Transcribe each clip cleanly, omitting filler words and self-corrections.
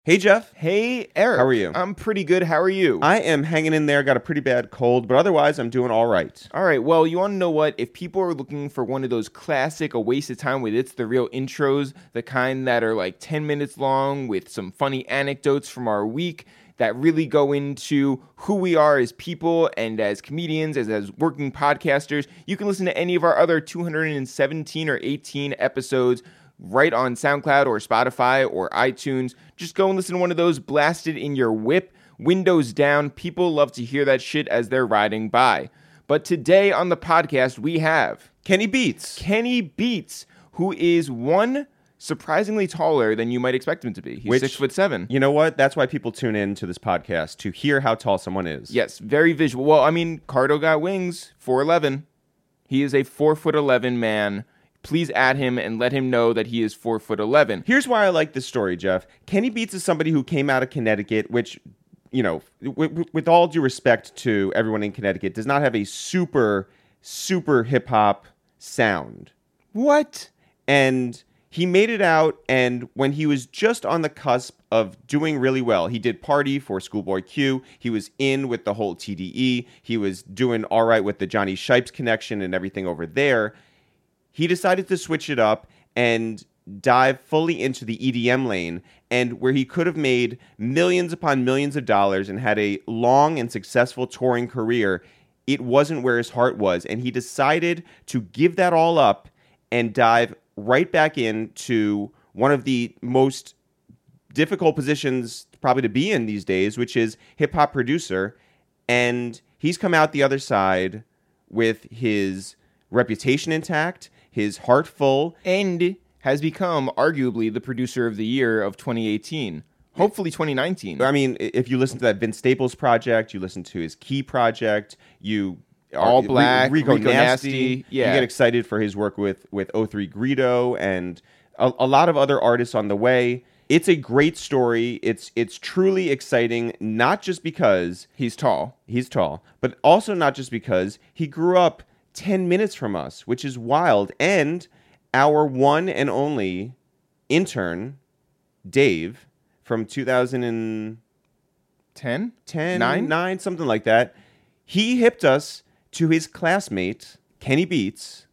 Hey, Jeff. Hey, Eric. How are you? I'm pretty good. How are you? I am hanging in there. Got a pretty bad cold, but otherwise I'm doing all right. All right. Well, you want to know what? If people are looking for one of those classic A Waste of Time with It's the Real intros, the kind that are like 10 minutes long with some funny anecdotes from our week that really go into who we are as people and as comedians, as working podcasters, you can listen to any of our other 217 or 18 episodes right on SoundCloud or Spotify or iTunes. Just go and listen to one of those blasted in your whip, windows down. People love to hear that shit as they're riding by. But today on the podcast, we have Kenny Beats. Kenny Beats, who is one surprisingly taller than you might expect him to be. He's 6'7". You know what? That's why people tune in to this podcast, to hear how tall someone is. Yes, very visual. Well, I mean, Cardo got wings, 4'11". He is a 4'11" man. Please add him and let him know that he is 4'11". Here's why I like this story, Jeff. Kenny Beats is somebody who came out of Connecticut, which, you know, with all due respect to everyone in Connecticut, does not have a super hip-hop sound. What? And he made it out, and when he was just on the cusp of doing really well, he did Party for Schoolboy Q. He was in with the whole TDE. He was doing all right with the Johnny Shipes connection and everything over there. He decided to switch it up and dive fully into the EDM lane, and where he could have made millions upon millions of dollars and had a long and successful touring career, it wasn't where his heart was, and he decided to give that all up and dive right back into one of the most difficult positions probably to be in these days, which is hip-hop producer, and he's come out the other side with his reputation intact, his heart full, and has become arguably the producer of the year of 2018. Hopefully 2019. I mean, if you listen to that Vince Staples project, you listen to his Key project, you All Black, Rico Nasty. Nasty. Yeah. You get excited for his work with O3 Greedo and a lot of other artists on the way. It's a great story. It's truly exciting, not just because he's tall, but also not just because he grew up 10 minutes from us, which is wild. And our one and only intern, Dave, from 2010, 9, something like that, he hipped us to his classmate, Kenny Beats.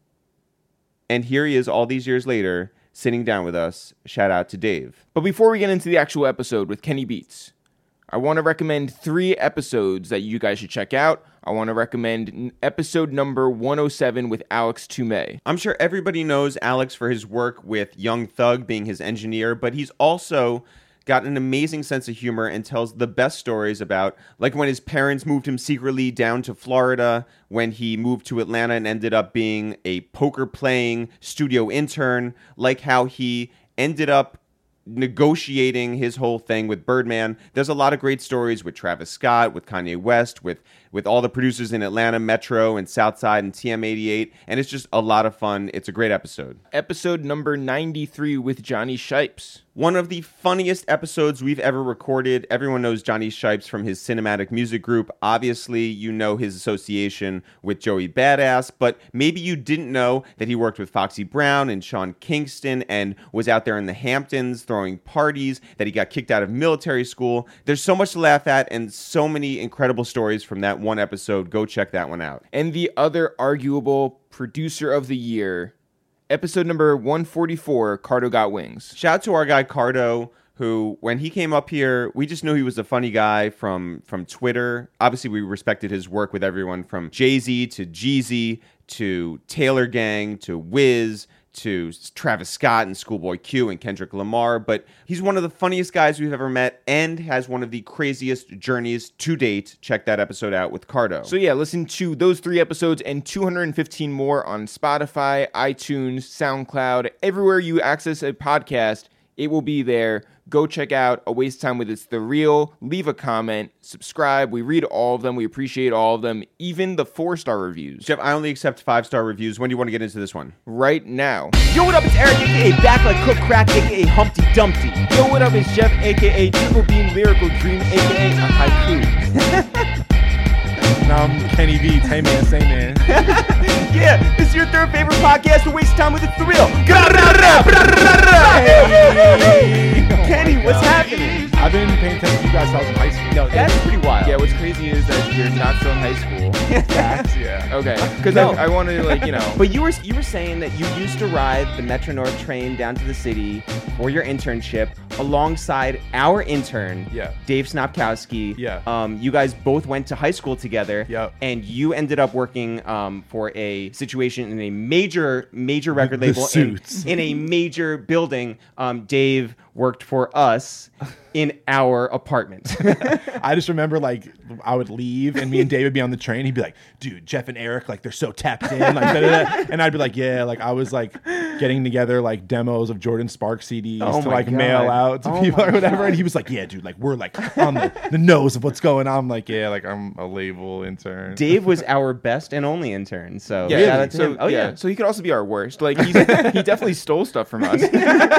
And here he is all these years later, sitting down with us. Shout out to Dave. But before we get into the actual episode with Kenny Beats, I want to recommend 3 episodes that you guys should check out. I want to recommend episode number 107 with Alex Toomey. I'm sure everybody knows Alex for his work with Young Thug being his engineer, but he's also got an amazing sense of humor and tells the best stories about, like when his parents moved him secretly down to Florida, when he moved to Atlanta and ended up being a poker-playing studio intern, like how he ended up negotiating his whole thing with Birdman. There's a lot of great stories with Travis Scott, with Kanye West, with all the producers in Atlanta, Metro, and Southside, and TM88, and it's just a lot of fun. It's a great episode. Episode number 93 with Johnny Shipes. One of the funniest episodes we've ever recorded. Everyone knows Johnny Shipes from his Cinematic Music Group. Obviously, you know his association with Joey Badass, but maybe you didn't know that he worked with Foxy Brown and Sean Kingston and was out there in the Hamptons throwing parties, that he got kicked out of military school. There's so much to laugh at and so many incredible stories from that one episode. Go check that one out. And the other arguable producer of the year, episode number 144, Cardo Got Wings. Shout out to our guy Cardo, who, when he came up here, we just knew he was a funny guy from Twitter. Obviously, we respected his work with everyone from Jay-Z to Jeezy to Taylor Gang to Wiz to Travis Scott and Schoolboy Q and Kendrick Lamar. But he's one of the funniest guys we've ever met and has one of the craziest journeys to date. Check that episode out with Cardo. So yeah, listen to those 3 episodes and 215 more on Spotify, iTunes, SoundCloud, everywhere you access a podcast, it will be there. Go check out A Waste of Time with It's the Real. Leave a comment. Subscribe. We read all of them. We appreciate all of them. Even the 4-star reviews. Jeff, I only accept 5-star reviews. When do you want to get into this one? Right now. Yo, what up? It's Eric, a.k.a. Back Like Cook Crack, a.k.a. Humpty Dumpty. Yo, what up? It's Jeff, a.k.a. Triple Beam Lyrical Dream, a.k.a. a haiku. Now I'm Kenny Beats. Hey man, say man. Yeah, this is your third favorite podcast to waste time with the thrill. Kenny, what's happening? I've been paying attention to you guys since I was in high school. No, that's pretty wild. Yeah, what's crazy is that you're not still in high school. Facts, yeah. Okay, because No. I wanted to, like, you know. But you were saying that you used to ride the Metro North train down to the city for your internship alongside our intern, Yeah. Dave Snopkowski. Yeah. You guys both went to high school together. Yep. And you ended up working for a situation in a major record The label Suits. in a major building. Dave worked for us in our apartment. I just remember, like, I would leave and me and Dave would be on the train. He'd be like, dude, Jeff and Eric, like, they're so tapped in. Like, da-da-da. And I'd be like, yeah, like, I was, like, getting together, like, demos of Jordan Sparks CDs Oh to, my like, God. mail out to Oh people my or whatever. God. And he was like, yeah, dude, like, we're, like, on the nose of what's going on. I'm like, yeah, like, I'm a label intern. Dave was our best and only intern. So Yeah, shout out to so him. Oh yeah. So he could also be our worst. Like he definitely stole stuff from us.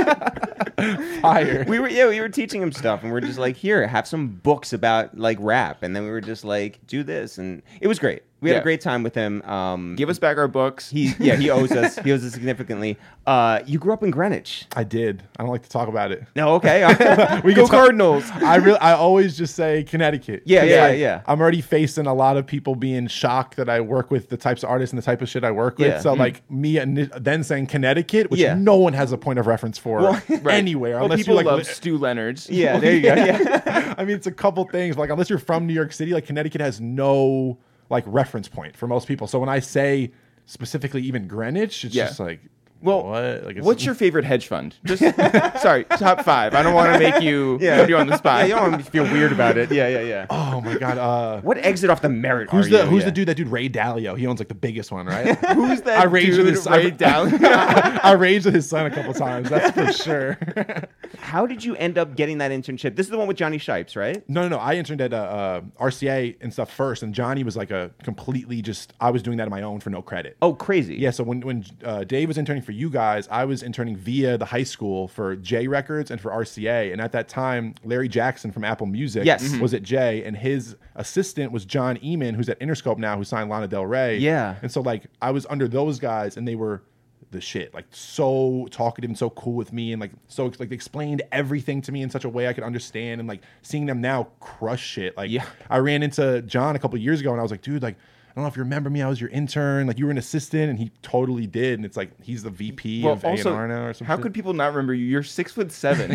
Fire. We were teaching him stuff, and we're just like, here, have some books about like rap, and then we were just like, do this, and it was great. We had Yeah. a great time with him. Give us back our books. he owes us. He owes us significantly. You grew up in Greenwich. I did. I don't like to talk about it. No, okay. We Go can talk- Cardinals. I always just say Connecticut. Yeah, 'Cause, yeah, like, yeah. I'm already facing a lot of people being shocked that I work with the types of artists and the type of shit I work with. Yeah. So like me and then saying Connecticut, which Yeah. no one has a point of reference for Right. anywhere Well, unless people you like. love Stu Leonard's. Yeah, there you go. Yeah. I mean, it's a couple things. Like unless you're from New York City, like Connecticut has no like reference point for most people. So when I say specifically even Greenwich, it's Yeah. just like. Well, what? Like, it's- what's your favorite hedge fund? Just sorry, top 5. I don't want to make you put you on the spot. Yeah, you don't want to feel weird about it. Yeah. Oh my god. What exit off the merit Who's are the you? Who's Yeah. the dude? That dude Ray Dalio. He owns like the biggest one, right? Who's that I raged dude? with his Ray Dalio? I raged with his son a couple times. That's for sure. How did you end up getting that internship? This is the one with Johnny Shipes, right? No. I interned at RCA and stuff first, and Johnny was like a completely just. I was doing that on my own for no credit. Oh, crazy. Yeah, so when Dave was interning for you guys, I was interning via the high school for J Records and for RCA. And at that time, Larry Jackson from Apple Music Yes. was at J, and his assistant was John Eamon, who's at Interscope now, who signed Lana Del Rey. Yeah. And so like I was under those guys, and they were the shit, like so talkative and so cool with me, and like so like they explained everything to me in such a way I could understand. And like seeing them now crush shit. Like Yeah. I ran into John a couple of years ago, and I was like, dude, like. I don't know if you remember me. I was your intern. Like you were an assistant, and he totally did. And it's like he's the VP Well, of also, A&R now or something. how could people not remember you? You're 6'7".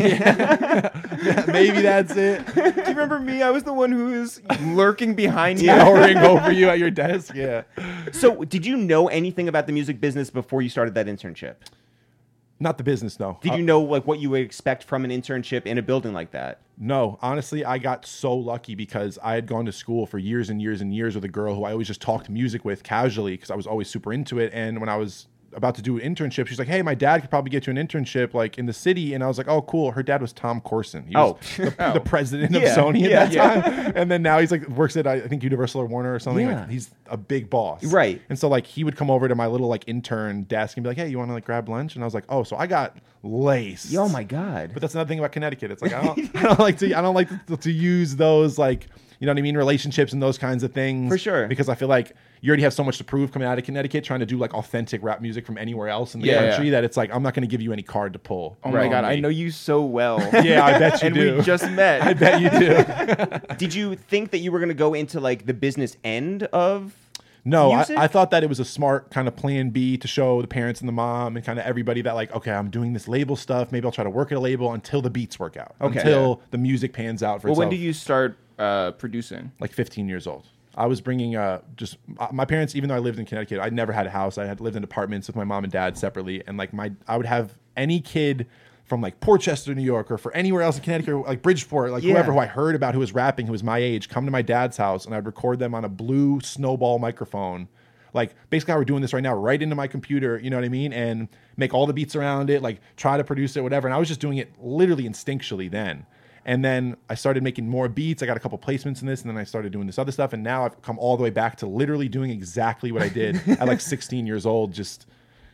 Maybe that's it. Do you remember me? I was the one who was lurking behind you. Towering over you at your desk. Yeah. So, did you know anything about the music business before you started that internship? Not the business, no. Did you know like what you would expect from an internship in a building like that? No, honestly, I got so lucky because I had gone to school for years and years and years with a girl who I always just talked music with casually because I was always super into it. And when I was about to do an internship, she's like, hey, my dad could probably get you an internship like in the city. And I was like, oh, cool. Her dad was Tom Corson. He was the president of Yeah, Sony yeah, at that time. And then now he's like works at, I think, Universal or Warner or something. Yeah. Like, he's a big boss. Right. And so like he would come over to my little like intern desk and be like, hey, you want to like grab lunch? And I was like, oh, so I got laced. Oh my God. But that's another thing about Connecticut. It's like I don't like to use those like you know what I mean relationships and those kinds of things For sure. because I feel like you already have so much to prove coming out of Connecticut trying to do like authentic rap music from anywhere else in the Yeah, country yeah. that it's like I'm not going to give you any card to pull. Oh my God, I know you so well. Yeah, I bet you and do. we just met. I bet you do. Did you think that you were going to go into like the business end of No, music? I thought that it was a smart kind of plan B to show the parents and the mom and kind of everybody that like, okay, I'm doing this label stuff. Maybe I'll try to work at a label until the beats work out. Okay. Until the music pans out for Well, itself. when did you start producing? Like 15 years old. I was bringing just my parents, even though I lived in Connecticut, I never had a house. I had lived in apartments with my mom and dad separately. And like I would have any kid from like Portchester, New York, or for anywhere else in Connecticut, or like Bridgeport, like whoever who I heard about who was rapping, who was my age, come to my dad's house and I'd record them on a blue Snowball microphone. Like basically how we're doing this right now, right into my computer, you know what I mean? And make all the beats around it, like try to produce it, whatever. And I was just doing it literally instinctually then. And then I started making more beats. I got a couple placements in this, and then I started doing this other stuff. And now I've come all the way back to literally doing exactly what I did at like 16 years old, just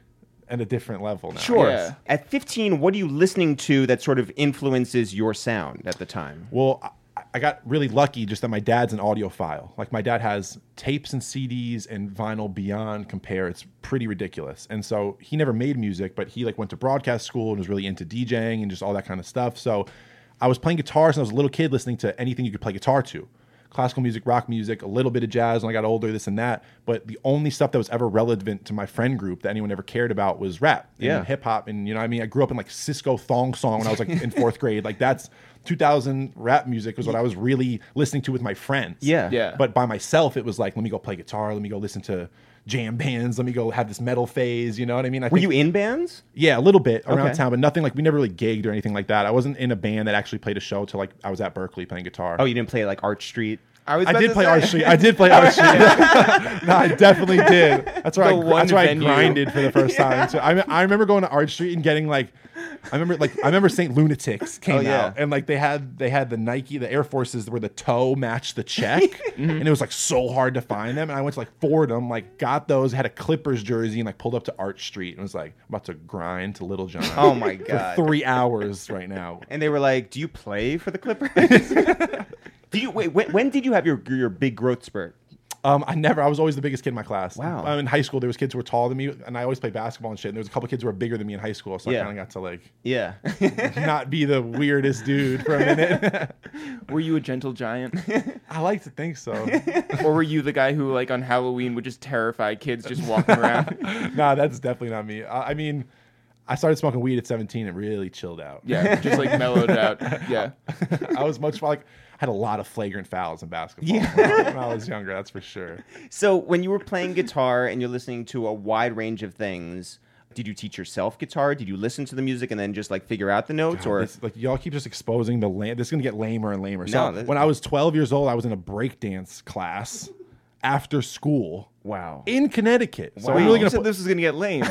at a different level now. Sure. Yeah. At 15, what are you listening to that sort of influences your sound at the time? Well, I got really lucky just that my dad's an audiophile. Like my dad has tapes and CDs and vinyl beyond compare. It's pretty ridiculous. And so he never made music, but he like went to broadcast school and was really into DJing and just all that kind of stuff. So I was playing guitars and I was a little kid listening to anything you could play guitar to. Classical music, rock music, a little bit of jazz when I got older, this and that. But the only stuff that was ever relevant to my friend group that anyone ever cared about was rap and hip hop. And you know what I mean? I grew up in like Cisco Thong Song when I was like in 4th grade. Like that's 2000 rap music was what I was really listening to with my friends. Yeah. But by myself, it was like, let me go play guitar. Let me go listen to jam bands. Let me go have this metal phase. You know what I mean? Were you in bands? Yeah, a little bit around Okay. town, but nothing like we never really gigged or anything like that. I wasn't in a band that actually played a show till like I was at Berkeley playing guitar. Oh, you didn't play like Arch Street? I was I about did to play say- Arch Street. I did play Arch Street. No, I definitely did. That's where, The one that's where I venue. grinded for the first time. So I remember going to Arch Street and getting like, I remember St. Lunatics came out and like they had the Nike, the Air Forces where the toe matched the check, and it was like so hard to find them. And I went to like Fordham, like got those, had a Clippers jersey, and like pulled up to Arch Street and was like I'm about to grind to Little John. Oh my for God. 3 hours right now. And they were like, "Do you play for the Clippers?" Did you wait? When did you have your big growth spurt? I was always the biggest kid in my class. Wow. In high school, there was kids who were taller than me, and I always played basketball and shit. And there was a couple kids who were bigger than me in high school, so Yeah. I kind of got to like Yeah. not be the weirdest dude for a minute. Were you a gentle giant? I like to think so. Or were you the guy who, like, on Halloween would just terrify kids just walking around? Nah, that's definitely not me. I mean, I started smoking weed at 17 and really chilled out. Yeah, just, like, mellowed out. Yeah. I was much like had a lot of flagrant fouls in basketball when I was younger. That's for sure. So when you were playing guitar and you're listening to a wide range of things, did you teach yourself guitar? Did you listen to the music and then just like figure out the notes? Or This, like y'all keep just exposing the this is gonna get lamer and lamer. So No, when I was 12 years old, I was in a breakdance class after school. wow. In Connecticut. So Wow. I'm really You gonna said this was gonna get lame.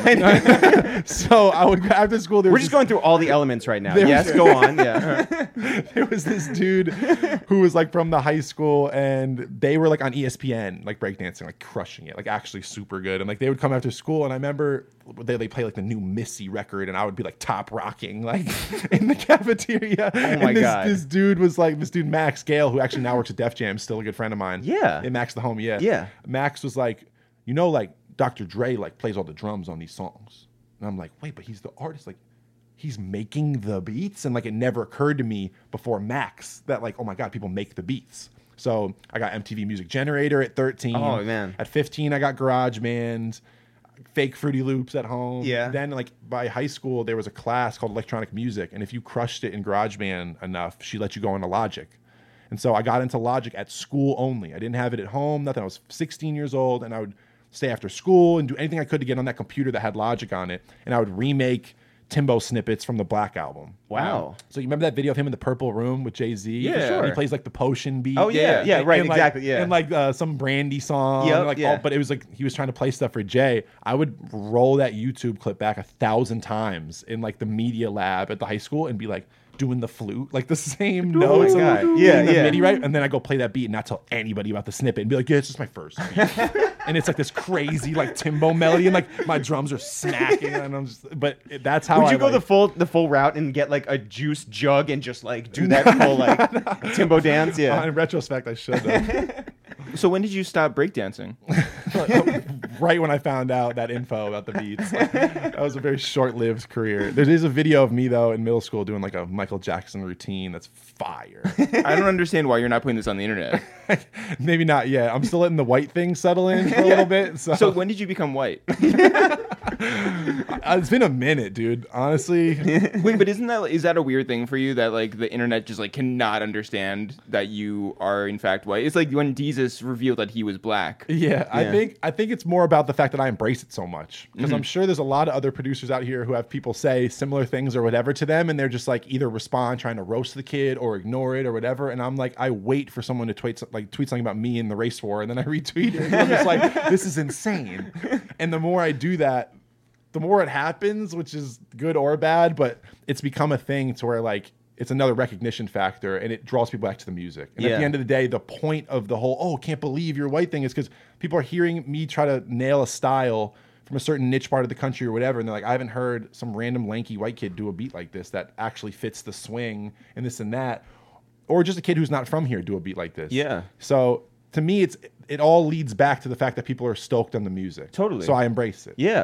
so I would after school there We're was just this- going through all the elements right now. There- Yes, go on. Yeah. there was this dude who was like from the high school and they were like on ESPN like breakdancing, like crushing it, like actually super good. And like they would come after school and I remember they play like the new Missy record and I would be like top rocking like in the cafeteria. Oh my and God. This dude was like this dude Max Gale, who actually now works at Def Jam, still a good friend of mine. Yeah. Max the homie, yeah. Yeah. Max was like, you know, like Dr. Dre like plays all the drums on these songs. And I'm like, wait, but he's the artist, like he's making the beats. And like it never occurred to me before Max that like, oh my God, people make the beats. So I got MTV Music Generator at 13. Oh, man. At 15, I got GarageBand, fake Fruity Loops at home. Yeah. Then like by high school, there was a class called electronic music. And if you crushed it in GarageBand enough, she let you go into Logic. And so I got into Logic at school only. I didn't have it at home, nothing. I was 16 years old and I would stay after school and do anything I could to get on that computer that had Logic on it. And I would remake Timbo snippets from the Black Album. Wow. So you remember that video of him in the purple room with Jay-Z? Yeah. For sure. He plays like the Potion beat. Oh, yeah. Yeah, right. And, like, exactly. Yeah. And like some Brandy song. Yep, and, like, yeah. but it was like he was trying to play stuff for Jay. I would roll that YouTube clip back 1,000 times in like the media lab at the high school and be like doing the flute, like the same notes. God. and Yeah, the yeah. MIDI, right? And then I go play that beat and not tell anybody about the snippet and be like, yeah, it's just my first beat. And it's like this crazy like Timbo melody and like my drums are smacking and I'm just, but that's how Would you I go like, the full route and get like a juice jug and just like do that full like Timbo dance? Yeah. in retrospect, I should have. So when did you stop breakdancing? Right when I found out that info about the beats. That was a very short-lived career. There is a video of me though in middle school doing like a Michael Jackson routine that's fire. I don't understand why you're not putting this on the internet. Maybe not yet. I'm still letting the white thing settle in for a little bit. So when did you become white? It's been a minute, dude. Honestly, Wait, but is that a weird thing for you that like the internet just like cannot understand that you are in fact white? It's like when Jesus revealed that he was black. yeah. I think it's more about the fact that I embrace it so much because Mm-hmm. I'm sure there's a lot of other producers out here who have people say similar things or whatever to them, and they're just like either respond trying to roast the kid or ignore it or whatever. And I'm like, I wait for someone to tweet something about me in the race war, and then I retweet it. And I'm just like, this is insane. And the more I do that, the more it happens, which is good or bad, but it's become a thing to where like it's another recognition factor and it draws people back to the music. And at Yeah. the end of the day, the point of the whole, oh, can't believe you're white thing is because people are hearing me try to nail a style from a certain niche part of the country or whatever. And they're like, I haven't heard some random lanky white kid do a beat like this that actually fits the swing and this and that. or just a kid who's not from here do a beat like this. Yeah. So to me, it all leads back to the fact that people are stoked on the music. Totally. So I embrace it. Yeah,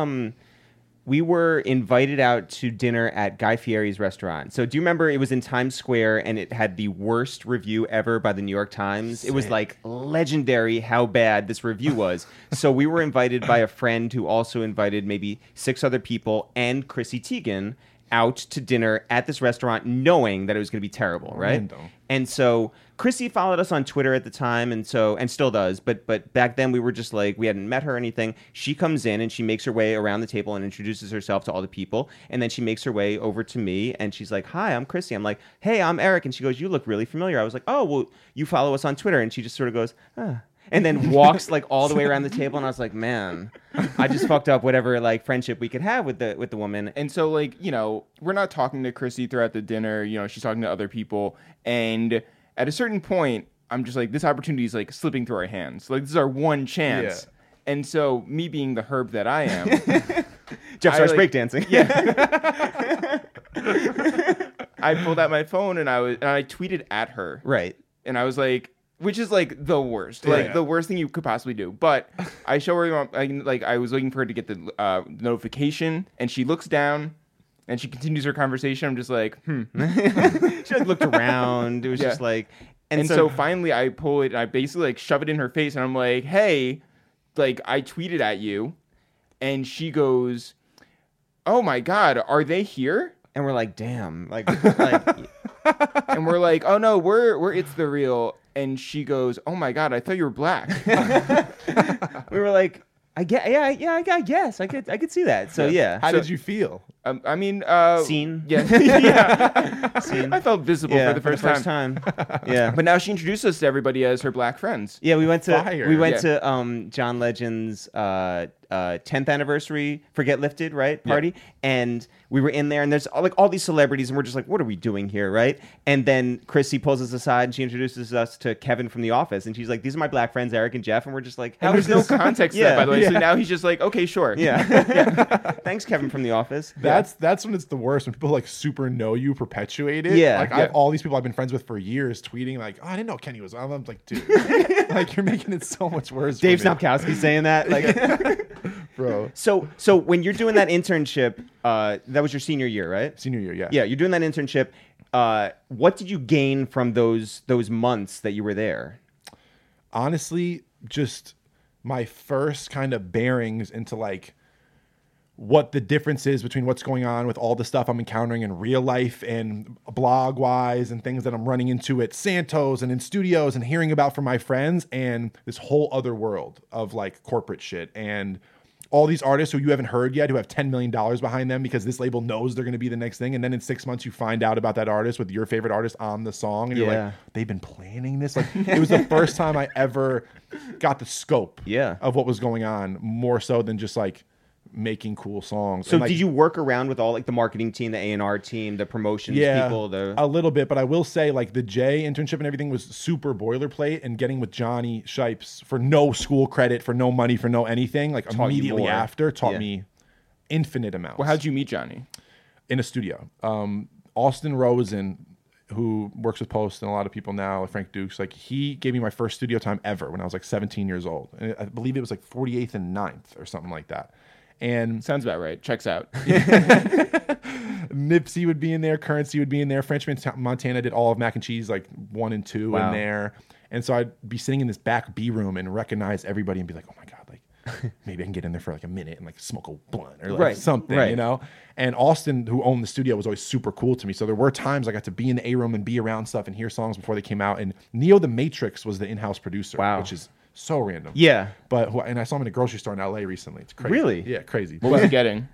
we were invited out to dinner at Guy Fieri's restaurant. So do you remember it was in Times Square and it had the worst review ever by the New York Times? It was like legendary how bad this review was. So we were invited by a friend who also invited maybe 6 other people and Chrissy Teigen out to dinner at this restaurant knowing that it was going to be terrible, right? Random. And so Chrissy followed us on Twitter at the time, and still does. But back then we were just like, we hadn't met her or anything. She comes in and she makes her way around the table and introduces herself to all the people, and then she makes her way over to me and she's like, "Hi, I'm Chrissy." I'm like, "Hey, I'm Eric," and she goes, "You look really familiar." I was like, "Oh, well, you follow us on Twitter," and she just sort of goes, "Ah." And then walks like all the way around the table, and I was like, "Man, I just fucked up whatever like friendship we could have with the woman." And so, like, you know, we're not talking to Chrissy throughout the dinner. You know, she's talking to other people. And at a certain point, I'm just like, this opportunity is like slipping through our hands. Like, this is our one chance. Yeah. And so, me being the herb that I am, Jeff starts like- breakdancing. Yeah. I pulled out my phone and I tweeted at her. Right. And I was like, which is like the worst, like the worst thing you could possibly do. But I show her, I was waiting for her to get the notification, and she looks down, and she continues her conversation. I'm just like, She like looked around. It was Yeah. just like, And so finally, I pull it, and I basically like shove it in her face, and I'm like, "Hey, like I tweeted at you," and she goes, "Oh my God, are they here?" and we're like, damn, like And we're like, "Oh no, we're it's the real." And she goes, "Oh my God, I thought you were black." we were like, I guess I could see that. So yeah, How did you feel? I mean, Scene. Yeah, yeah. Scene. I felt visible Yeah, for the first time. Yeah. But now she introduced us to everybody as her black friends. Yeah, we went Fire. to John Legend's 10th anniversary Forget Lifted, right? Party. And we were in there and there's like all these celebrities and we're just like, what are we doing here, right? And then Chrissy pulls us aside and she introduces us to Kevin from The Office and she's like, these are my black friends, Eric and Jeff, and we're just like, And there's no context to that, by the way. So now he's just like, okay, sure. Yeah. Thanks, Kevin from The Office. That's when it's the worst, when people like super know you, perpetuate it. Yeah. Like I Yeah. have all these people I've been friends with for years tweeting like, "Oh, I didn't know Kenny was." I'm like, dude, like you're making it so much worse. Dave for me, Snopkowski saying that, like. bro. So when you're doing that internship, that was your senior year, right? Senior year, yeah. Yeah, you're doing that internship. What did you gain from those months that you were there? Honestly, just my first kind of bearings into like what the difference is between what's going on with all the stuff I'm encountering in real life and blog wise and things that I'm running into at Santos and in studios and hearing about from my friends, and this whole other world of like corporate shit and all these artists who you haven't heard yet who have $10 million behind them because this label knows they're going to be the next thing. And then in 6 months you find out about that artist with your favorite artist on the song. And you're Yeah. like, they've been planning this. Like it was the first time I ever got the scope Yeah. of what was going on, more so than just like making cool songs. So And, like, did you work around with all like the marketing team, the A&R team, the promotions people? a little bit, but I will say like the J internship and everything was super boilerplate, and getting with Johnny Shipes for no school credit, for no money, for no anything, like you immediately more. after taught Yeah. me infinite amounts. Well, how'd you meet Johnny? In a studio. Austin Rosen, who works with Post and a lot of people now, like Frank Dukes, like he gave me my first studio time ever when I was like 17 years old. And I believe it was like 48th and 9th or something like that. And Sounds about right. Checks out. Nipsey would be in there, Currency would be in there, Frenchman Montana did all of Mac and Cheese like 1 and 2 Wow. in there. And so I'd be sitting in this back B room and recognize everybody and be like, oh my God, like maybe I can get in there for like a minute and like smoke a blunt or like Right, something, right. you know? And Austin, who owned the studio, was always super cool to me. So there were times I got to be in the A room and be around stuff and hear songs before they came out. And Neo the Matrix was the in-house producer, Wow. which is so random. Yeah. But and I saw him in a grocery store in LA recently. It's crazy. Really? Yeah, crazy. What was he getting?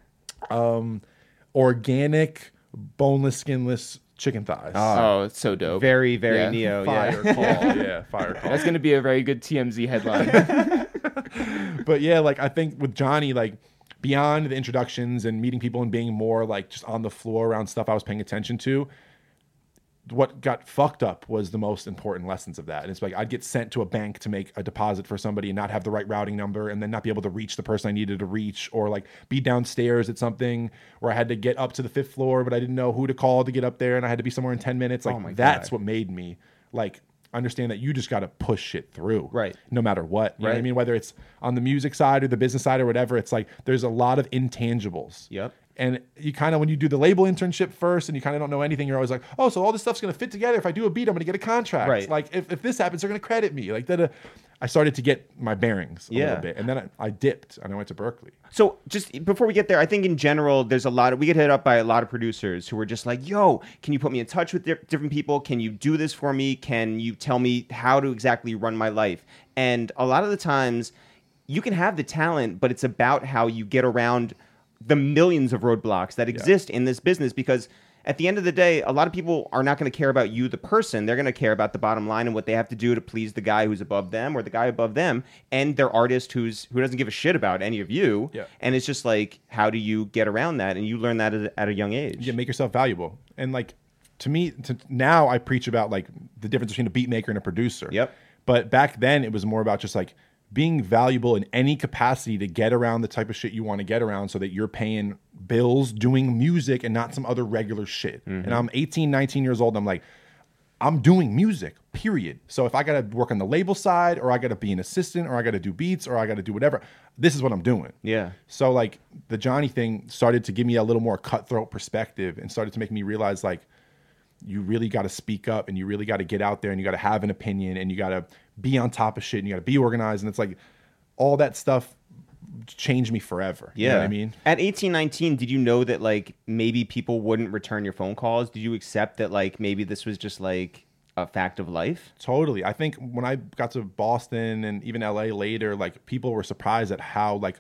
Organic, boneless, skinless chicken thighs. Oh, it's so dope. Very, very Yeah. Neo. Fire Yeah. call. Yeah, fire call. That's going to be a very good TMZ headline. But yeah, like I think with Johnny, like beyond the introductions and meeting people and being more like just on the floor around stuff I was paying attention to, what got fucked up was the most important lessons of that. And it's like I'd get sent to a bank to make a deposit for somebody and not have the right routing number and then not be able to reach the person I needed to reach, or like be downstairs at something where I had to get up to the 5th floor, but I didn't know who to call to get up there and I had to be somewhere in 10 minutes. Like Oh my that's God. what made me like understand that you just got to push shit through. Right. No matter what. You know what I Right. mean? Whether it's on the music side or the business side or whatever, it's like there's a lot of intangibles. Yep. And you kind of, when you do the label internship first and you kind of don't know anything, you're always like, oh, so all this stuff's going to fit together. If I do a beat, I'm going to get a contract. Right. Like if this happens, they're going to credit me. Like that. I started to get my bearings a Yeah. little bit. And then I dipped and I went to Berkeley. So just before we get there, I think in general, there's we get hit up by a lot of producers who are just like, yo, can you put me in touch with different people? Can you do this for me? Can you tell me how to exactly run my life? And a lot of the times you can have the talent, but it's about how you get around the millions of roadblocks that exist in this business, because at the end of the day, a lot of people are not going to care about you, the person. They're going to care about the bottom line and what they have to do to please the guy who's above them or the guy above them and their artist who doesn't give a shit about any of you. Yeah. And it's just like, how do you get around that? And you learn that at a young age. You make yourself valuable. And like, to me, now I preach about like the difference between a beat maker and a producer. Yep. But back then it was more about just like being valuable in any capacity to get around the type of shit you want to get around so that you're paying bills doing music and not some other regular shit. And I'm 18, 19 years old. And I'm like, I'm doing music, period. So if I got to work on the label side or I got to be an assistant or I got to do beats or I got to do whatever, this is what I'm doing. Yeah. So like the Johnny thing started to give me a little more cutthroat perspective and started to make me realize like, you really got to speak up and you really got to get out there and you got to have an opinion and you got to be on top of shit and you got to be organized. And it's like all that stuff changed me forever. Yeah. You know what I mean? At 18, 19, did you know that like maybe people wouldn't return your phone calls? Did you accept that like maybe this was just like a fact of life? Totally. I think when I got to Boston and even LA later, like people were surprised at how like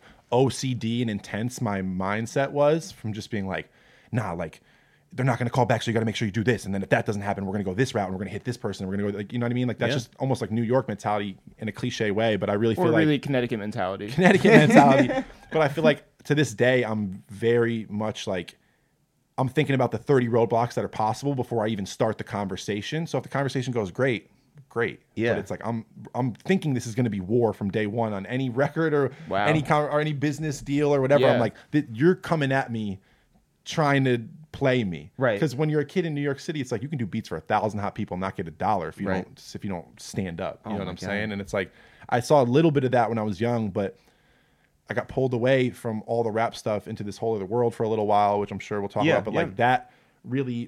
OCD and intense my mindset was from just being like, nah, like they're not going to call back. So you got to make sure you do this. And then if that doesn't happen, we're going to go this route and we're going to hit this person. We're going to go, like, you know what I mean? Like that's just almost like New York mentality in a cliche way. But I really feel Or like really Connecticut mentality. Connecticut mentality. But I feel like to this day, I'm very much like, I'm thinking about the 30 roadblocks that are possible before I even start the conversation. So if the conversation goes great. Yeah. But it's like, I'm thinking this is going to be war from day one on any record or Wow. any business deal or whatever. Yeah. I'm like, you're coming at me trying to play me. Right. Because when you're a kid in New York City, it's like you can do beats for 1,000 hot people and not get $1 if you Right. don't stand up. You know what my I'm God. saying? And it's like I saw a little bit of that when I was young, but I got pulled away from all the rap stuff into this whole other world for a little while, which I'm sure we'll talk Yeah, about. But like that really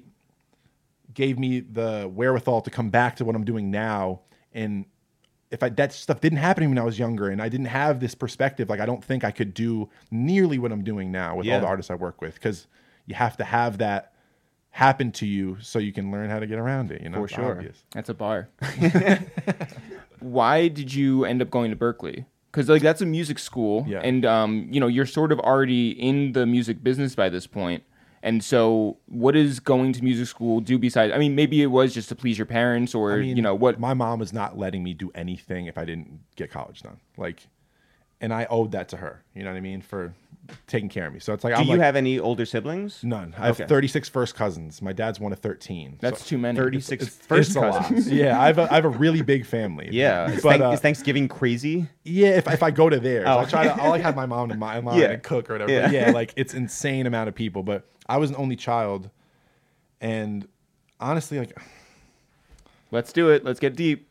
gave me the wherewithal to come back to what I'm doing now. And if that stuff didn't happen to me when I was younger and I didn't have this perspective, like I don't think I could do nearly what I'm doing now with all the artists I work with, because you have to have that happen to you so you can learn how to get around it. You know, For It's sure. obvious. That's a bar. Why did you end up going to Berkeley? Because like that's a music school, Yeah. and you're sort of already in the music business by this point. And so, what does going to music school do besides? I mean, maybe it was just to please your parents, or I mean, what? My mom was not letting me do anything if I didn't get college done. Like, and I owed that to her. You know what I mean? For taking care of me. So it's like, Do I'm you like, have any older siblings? none. I have Okay. 36 first cousins. My dad's one of 13. That's So too many. 36 it's first a lot. cousins. Yeah, I have a really big family. Yeah. Is, but is Thanksgiving crazy? yeah, if I go to theirs, Oh. I'll like have my mom and my Yeah. and cook or whatever. Yeah. But yeah, like it's insane amount of people. But I was an only child, and honestly, like Let's do it. Let's get deep.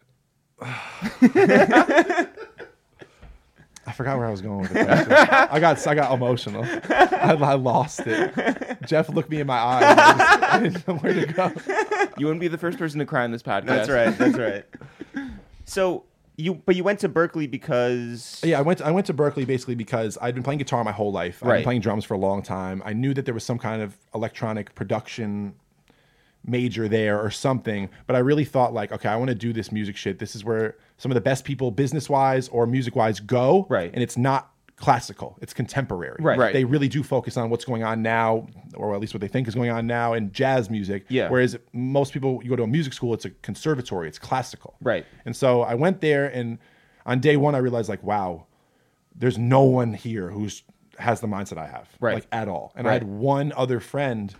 I forgot where I was going with it. I got emotional. I lost it. Jeff looked me in my eyes. I didn't know where to go. You wouldn't be the first person to cry on this podcast. That's right. That's right. So you went to Berkeley because Yeah, I went to Berkeley basically because I'd been playing guitar my whole life. I've Right. been playing drums for a long time. I knew that there was some kind of electronic production major there or something, but I really thought like, okay, I want to do this music shit. This is where some of the best people business-wise or music-wise go. Right. And it's not classical. It's contemporary. Right. Right. They really do focus on what's going on now, or at least what they think is going on now in jazz music. Yeah. Whereas most people, you go to a music school, it's a conservatory. It's classical. Right. And so I went there, and on day one, I realized like, wow, there's no one here has the mindset I have, Right. like at all. And Right. I had one other friend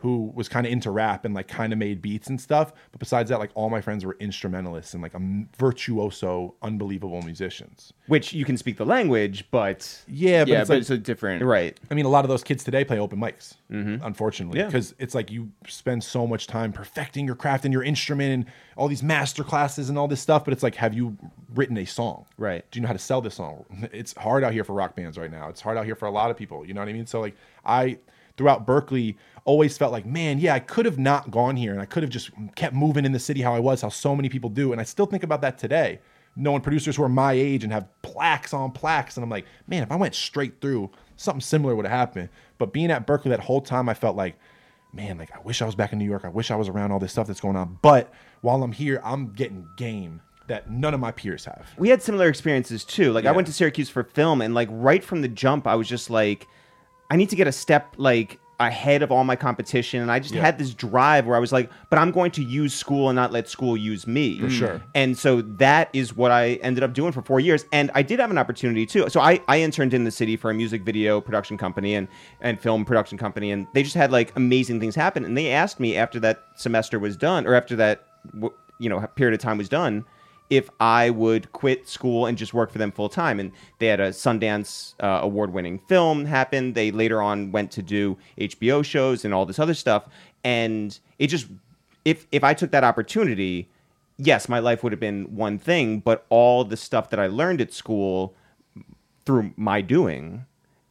who was kind of into rap and like kind of made beats and stuff. But besides that, like all my friends were instrumentalists and like virtuoso, unbelievable musicians. Which you can speak the language, but Yeah, but yeah, it's but like, it's a different. right. I mean, a lot of those kids today play open mics, unfortunately, Yeah. because it's like you spend so much time perfecting your craft and your instrument and all these master classes and all this stuff. But it's like, have you written a song? Right. Do you know how to sell this song? It's hard out here for rock bands right now. It's hard out here for a lot of people. You know what I mean? So like throughout Berkeley, always felt like, man, yeah, I could have not gone here and I could have just kept moving in the city how I was, how so many people do. And I still think about that today, knowing producers who are my age and have plaques on plaques. And I'm like, man, if I went straight through, something similar would have happened. But being at Berkeley that whole time, I felt like, man, like I wish I was back in New York. I wish I was around all this stuff that's going on. But while I'm here, I'm getting game that none of my peers have. We had similar experiences too. Like I Yeah. went to Syracuse for film, and like right from the jump, I was just like, I need to get a step like ahead of all my competition. And I just had this drive where I was like, but I'm going to use school and not let school use me. For sure. And so that is what I ended up doing for 4 years. And I did have an opportunity too. So I interned in the city for a music video production company and film production company. And they just had like amazing things happen. And they asked me after that semester was done, or after that, period of time was done, if I would quit school and just work for them full time. And they had a Sundance award-winning film happen. They later on went to do HBO shows and all this other stuff. And it just, if I took that opportunity, yes, my life would have been one thing, but all the stuff that I learned at school through my doing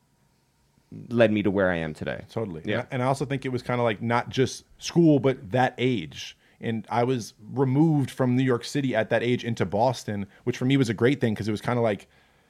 led me to where I am today. Totally. Yeah. And I also think it was kind of like not just school, but that age. And I was removed from New York City at that age into Boston, which for me was a great thing because it was kind of like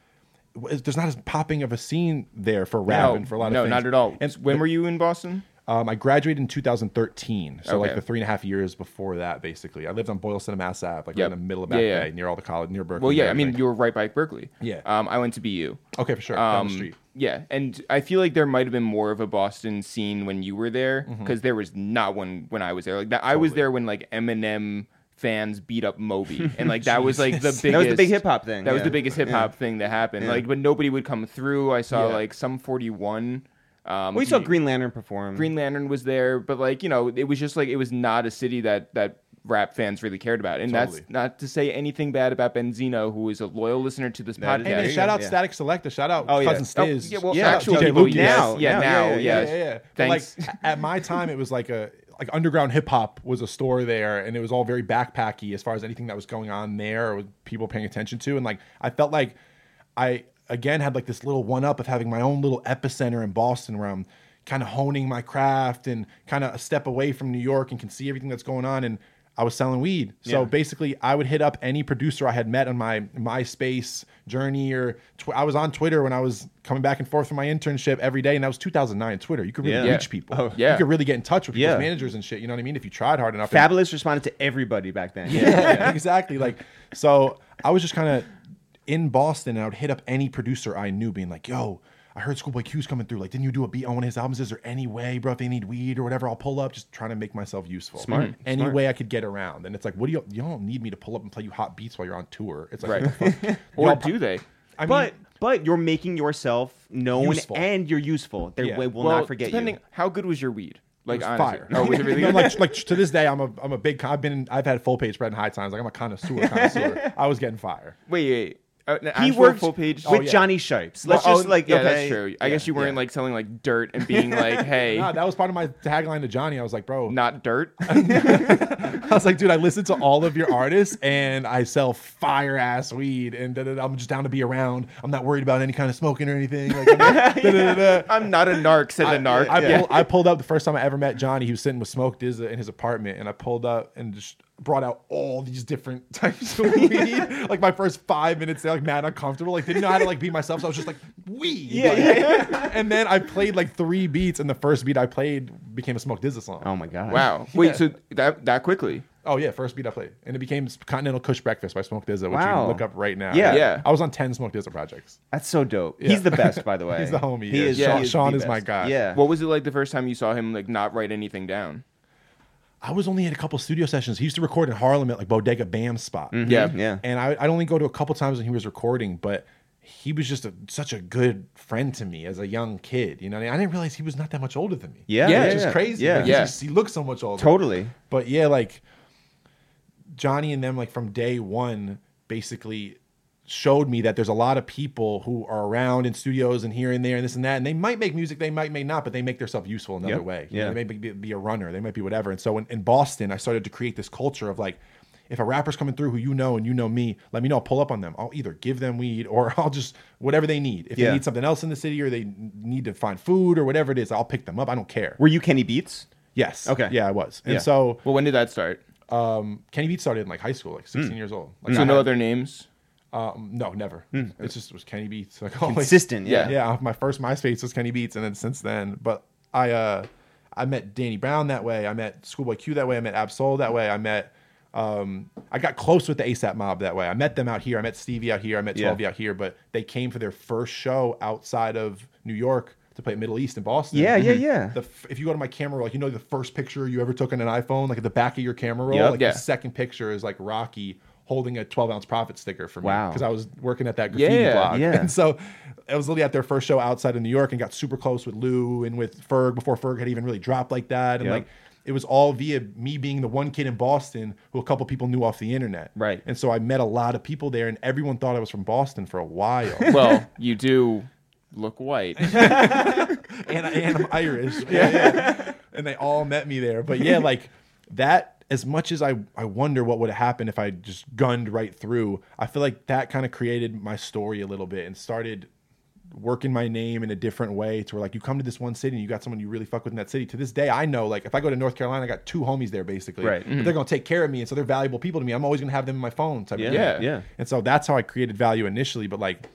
there's not as popping of a scene there for rap and for a lot of things. No, not at all. And When were you in Boston? I graduated in 2013, so like Okay. the 3.5 years before that, basically. I lived on Boylston, Mass. Ave, like right Yep. in the middle of Back Yeah, yeah. Bay, near all the college, near Berkeley. Well, yeah, and I mean, everything. you were right by Berkeley. Yeah. I went to BU. Okay, for sure, down the street. Yeah, and I feel like there might have been more of a Boston scene when you were there because there was not one when I was there. Like that, I was there when like Eminem fans beat up Moby, and like that was like the biggest. That was the big hip hop thing. That was yeah. the biggest hip hop thing that happened. Like, but nobody would come through. I saw Yeah. like some 41. We saw Green Lantern perform. Green Lantern was there, but like it was just like it was not a city that rap fans really cared about, and Totally. that's not to say anything bad about Benzino, who is a loyal listener to this podcast. Hey, man, shout out Static Selector, shout out Oh, yeah. Cousin Oh, Stiz. yeah, well, Yeah, actual DJ people, Lucas. yes. Now, Yeah, now, now, yeah, yes. But like Thanks. at my time, it was like underground hip hop was a store there, and it was all very backpacky as far as anything that was going on there or people paying attention to. And like I felt like I again had like this little one up of having my own little epicenter in Boston where I'm kind of honing my craft and kind of a step away from New York and can see everything that's going on. And I was selling weed. So basically I would hit up any producer I had met on my MySpace journey or I was on Twitter when I was coming back and forth from my internship every day. And that was 2009 Twitter. You could really Yeah. reach people. Oh, yeah. You could really get in touch with people's Yeah. managers and shit. You know what I mean? If you tried hard enough. Fabulous responded to everybody back then. Yeah, exactly. Like, so I was just kind of in Boston and I would hit up any producer I knew being like, yo, I heard Schoolboy Q's coming through. Like, didn't you do a beat on one of his albums? Is there any way, bro, if they need weed or whatever, I'll pull up, just trying to make myself useful. Smart. Any Smart. way I could get around. And it's like, what do you don't need me to pull up and play you hot beats while you're on tour. It's like, Right. what the fuck? Or Y'all- do they? I mean, But you're making yourself known Useful. and you're useful. They Yeah. will not forget depending, you. how good was your weed? Like It was honestly. fire. Oh, was it really No, good? like to this day, I'm a big. I've had full page spread in high times. Like I'm a connoisseur. I was getting fire. Wait. An He actual worked full page. with yeah. Johnny Shipes. Let's Oh, just like yeah, okay. that's true. I guess you weren't yeah. like selling like dirt and being like, hey, Nah, that was part of my tagline to Johnny. I was like, bro, not dirt. I was like, dude, I listen to all of your artists and I sell fire ass weed and I'm just down to be around. I'm not worried about any kind of smoking or anything. Like, I'm not a narc, said the narc. I pulled up the first time I ever met Johnny. He was sitting with Smoke Dizza in his apartment, and I pulled up and just brought out all these different types of weed. Like my first 5 minutes, they're like mad uncomfortable. Like didn't know how to like be myself, so I was just like weed. And then I played like 3 beats, and the first beat I played became a Smoke Dizza song. Oh my god. Wow. Wait, so that quickly? Oh yeah, first beat I played, and it became Continental Kush Breakfast by Smoke Dizza, which you Wow. can look up right now. Yeah. Yeah. I was on 10 Smoke Dizza projects. That's so dope. Yeah. He's the best, by the way. He's the homie. He yeah. is. Yeah. he Sean the is my best. guy. Yeah. What was it like the first time you saw him like not write anything down? I was only at a couple studio sessions. He used to record in Harlem at like Bodega Bam spot. Yeah. Yeah. And I'd only go to a couple times when he was recording, but he was just such a good friend to me as a young kid. You know, I didn't realize he was not that much older than me. Yeah, Yeah, Which yeah, is crazy. Yeah, Like, he looks so much older. totally. But yeah, like Johnny and them, like from day one, basically showed me that there's a lot of people who are around in studios and here and there and this and that, and they might make music, they may not, but they make themselves useful another Yep. way. Yeah. They may be a runner, they might be whatever. And so in Boston, I started to create this culture of like, if a rapper's coming through who you know and you know me, let me know. I'll pull up on them. I'll either give them weed or I'll just whatever they need. If Yeah. they need something else in the city or they need to find food or whatever it is, I'll pick them up. I don't care. Were you Kenny Beats? Yes. Okay. Yeah, I was. And Yeah. so Well, when did that start? Kenny Beats started in like high school, like 16 years old. Like, So I no had- other names? No, never. It just was Kenny Beats. Like always. Consistent, yeah. Yeah, my first MySpace was Kenny Beats, and then since then, but I met Danny Brown that way. I met Schoolboy Q that way. I met Absol that way. I met. I got close with the ASAP Mob that way. I met them out here. I met Stevie out here. I met 12 out here. But they came for their first show outside of New York to play at Middle East in Boston. Yeah, yeah. If you go to my camera roll, like the first picture you ever took on an iPhone, like at the back of your camera roll, Yep. like Yeah. the second picture is like Rocky holding a 12-ounce Profit sticker for me. Wow. Because I was working at that graffiti Yeah, blog. yeah. And so I was literally at their first show outside of New York and got super close with Lou and with Ferg before Ferg had even really dropped like that. And Yep. like it was all via me being the one kid in Boston who a couple people knew off the internet. Right. And so I met a lot of people there and everyone thought I was from Boston for a while. Well, you do look white. and I'm Irish. Yeah. And they all met me there. But yeah, like that, as much as I wonder what would have happened if I just gunned right through, I feel like that kind of created my story a little bit and started working my name in a different way to where like you come to this one city and you got someone you really fuck with in that city. To this day, I know like if I go to North Carolina, I got 2 homies there basically. Right. But they're going to take care of me. And so they're valuable people to me. I'm always going to have them in my phone type of thing. Yeah. And so that's how I created value initially. But like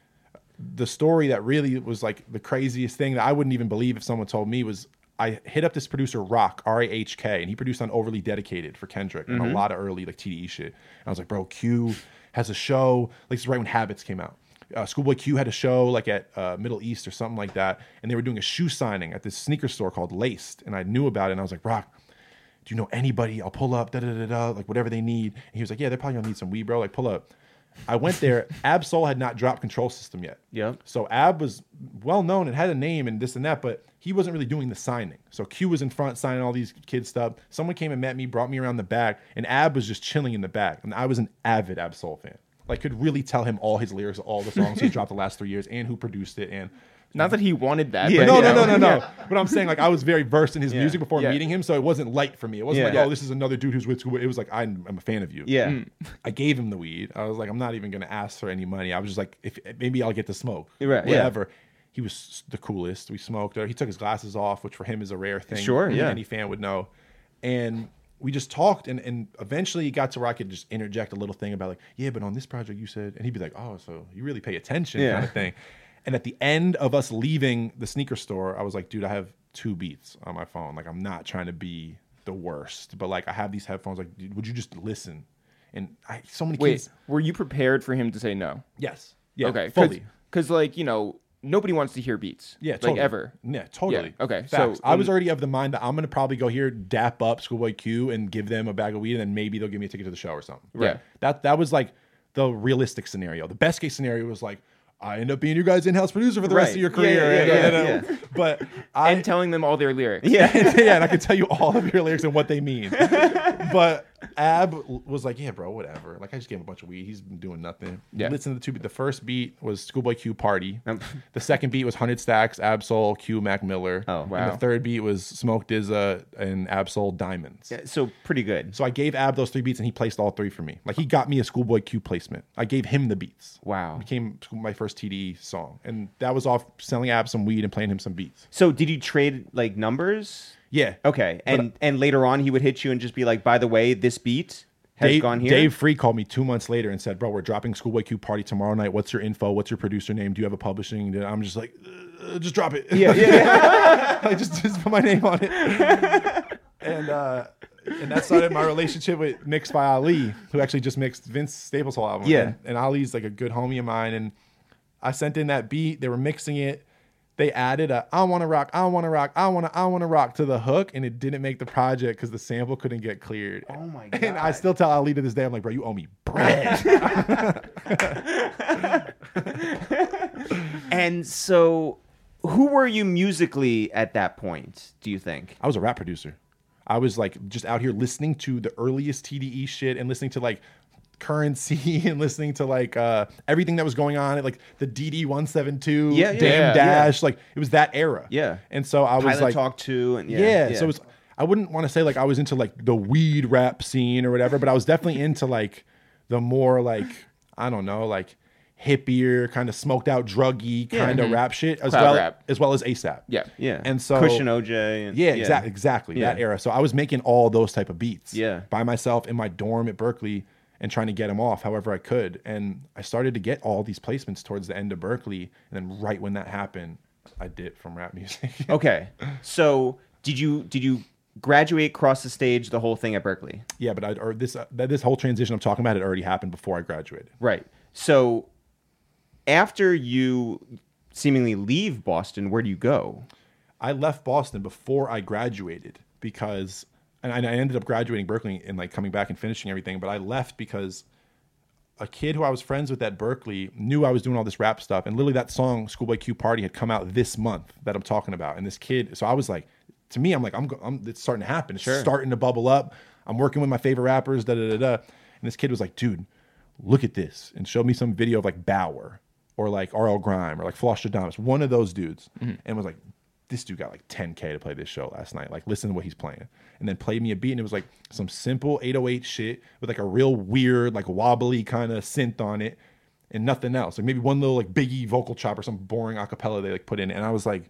the story that really was like the craziest thing that I wouldn't even believe if someone told me was I hit up this producer Rock, R-A-H-K, and he produced on Overly Dedicated for Kendrick and a lot of early like TDE shit. And I was like, bro, Q has a show. Like this is right when Habits came out. Schoolboy Q had a show like at Middle East or something like that, and they were doing a shoe signing at this sneaker store called Laced, and I knew about it, and I was like, Rock, do you know anybody? I'll pull up, like whatever they need. And he was like, yeah, they're probably gonna need some weed, bro. Like pull up. I went there. Ab-Soul had not dropped Control System yet. Yep. So Ab was well known and had a name and this and that, but he wasn't really doing the signing. So Q was in front signing all these kids stuff. Someone came and met me, brought me around the back, and Ab was just chilling in the back. And I was an avid Ab-Soul fan. Like could really tell him all his lyrics, all the songs he dropped the last 3 years, and who produced it. And Not that he wanted that. Yeah. But, no. But I'm saying like I was very versed in his music before Yeah. meeting him, so it wasn't light for me. It wasn't Yeah. like, oh, this is another dude who's with Schoolboy. It was like I'm a fan of you. Yeah. I gave him the weed. I was like, I'm not even gonna ask for any money. I was just like, if maybe I'll get to smoke, Right, yeah. whatever. He was the coolest. We smoked. He took his glasses off, which for him is a rare thing. Sure, yeah. Any fan would know. And we just talked, and eventually it got to where I could just interject a little thing about like, yeah, but on this project you said, and he'd be like, oh, so you really pay attention, Yeah. kind of thing. And at the end of us leaving the sneaker store, I was like, dude, I have 2 beats on my phone. Like, I'm not trying to be the worst, but like, I have these headphones. Like, dude, would you just listen? And so many Wait, kids. were you prepared for him to say no? Yes. Yeah. Okay. Fully. Because like nobody wants to hear beats. Yeah, like totally. ever. Yeah, totally. Yeah, okay, Facts. so, I was already of the mind that I'm gonna probably go here, dap up Schoolboy Q, and give them a bag of weed, and then maybe they'll give me a ticket to the show or something. Right. That was like the realistic scenario. The best case scenario was like, I end up being your guys' in-house producer for the rest Right. of your Yeah, career. yeah, you know? But I And telling them all their lyrics. Yeah. yeah, and I could tell you all of your lyrics and what they mean. But Ab was like, yeah, bro, whatever. Like, I just gave him a bunch of weed. He's been doing nothing. Yeah. Listen to the first beat was Schoolboy Q Party. The second beat was 100 Stacks, Ab-Soul, Q Mac Miller. Oh, wow. And the third beat was Smoke DZA and Ab-Soul Diamonds. So pretty good. So I gave Ab those 3 beats, and he placed all 3 for me. Like, he got me a Schoolboy Q placement. I gave him the beats. Wow. It became my first TDE song. And that was off selling Ab some weed and playing him some beats. So did you trade like numbers? Yeah. Okay. And later on he would hit you and just be like, by the way, this beat has gone here. Dave Free called me 2 months later and said, bro, we're dropping Schoolboy Q Party tomorrow night. What's your info? What's your producer name? Do you have a publishing? And I'm just like, just drop it. Yeah. I just put my name on it. And that started my relationship with Mixed by Ali, who actually just mixed Vince Staples' whole album. Yeah. And Ali's like a good homie of mine. And I sent in that beat. They were mixing it. They added a I wanna rock, I wanna rock, I wanna rock to the hook, and it didn't make the project because the sample couldn't get cleared. Oh my And I God. still tell Ali to this day, I'm like, bro, you owe me bread. And so, who were you musically at that point, do you think? I was a rap producer. I was like just out here listening to the earliest TDE shit and listening to like Currency and listening to like everything that was going on at like the DD 172, Yeah, Damn yeah, Dash, like it was that era. Yeah. And so I was Pilot like, Talk 2 and so it was, I wouldn't want to say like I was into like the weed rap scene or whatever, but I was definitely into like the more like, I don't know, like hippier, kind of smoked out, druggy kind of rap shit as Crowd well rap. as well as ASAP. Yeah. Yeah. And so Kush and OJ. And, yeah, exactly Yeah. that era. So I was making all those type of beats Yeah. by myself in my dorm at Berkeley and trying to get them off however I could. And I started to get all these placements towards the end of Berkeley. And then right when that happened, I dipped from rap music. Okay. So, did you graduate, cross the stage, the whole thing at Berkeley? Yeah, but this whole transition I'm talking about had already happened before I graduated. Right. So, after you seemingly leave Boston, where do you go? I left Boston before I graduated because, and I ended up graduating Berkeley and like coming back and finishing everything. But I left because a kid who I was friends with at Berkeley knew I was doing all this rap stuff, and literally that song "Schoolboy Q Party" had come out this month that I'm talking about. And this kid, so I was like, to me, I'm like, it's starting to happen. It's starting to bubble up. I'm working with my favorite rappers, And this kid was like, dude, look at this, and showed me some video of like Bauer or like RL Grime or like Flosstradamus, one of those dudes, and was like, this dude got like 10K to play this show last night. Like, listen to what he's playing. And then played me a beat, and it was like some simple 808 shit with like a real weird, like wobbly kind of synth on it and nothing else. Like maybe one little like Biggie vocal chop or some boring acapella they like put in. And I was like,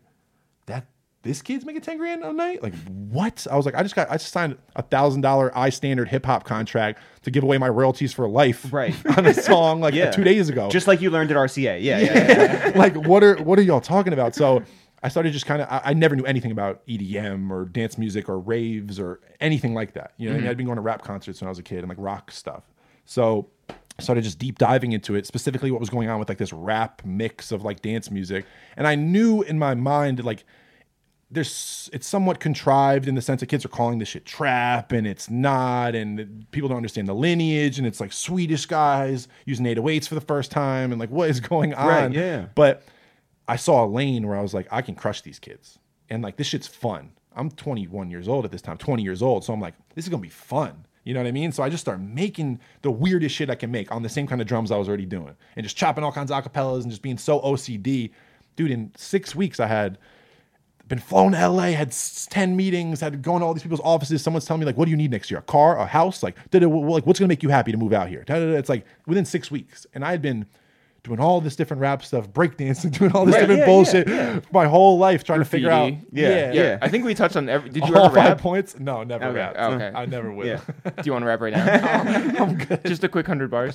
this kid's making 10 grand a night? Like, what? I was like, I just signed a $1,000 iStandard hip hop contract to give away my royalties for life Right. on a song like 2 days ago. Just like you learned at RCA. Yeah. Like, what are y'all talking about? So I started just kind of, I never knew anything about EDM or dance music or raves or anything like that. You know, I'd been going to rap concerts when I was a kid and like rock stuff. So I started just deep diving into it, specifically what was going on with like this rap mix of like dance music. And I knew in my mind that like, it's somewhat contrived in the sense that kids are calling this shit trap and it's not, and people don't understand the lineage, and it's like Swedish guys using 808s for the first time, and like what is going on? Right, yeah. But I saw a lane where I was like, I can crush these kids, and like this shit's fun. I'm 21 years old at this time, 20 years old, so I'm like, this is gonna be fun. You know what I mean? So I just started making the weirdest shit I can make on the same kind of drums I was already doing, and just chopping all kinds of acapellas and just being so OCD. Dude, in 6 weeks I had been flown to LA, had 10 meetings, had to go into all these people's offices. Someone's telling me like, what do you need next year? A car, a house? Like what's gonna make you happy to move out here? It's like within 6 weeks. And I had been doing all this different rap stuff, breakdancing, doing all this different bullshit my whole life, trying to figure out. Yeah. I think we touched on did you all ever 5 rap? points? No, never Okay. rap. Okay. I never will. Yeah. Do you want to rap right now? I'm good. Just a quick 100 bars.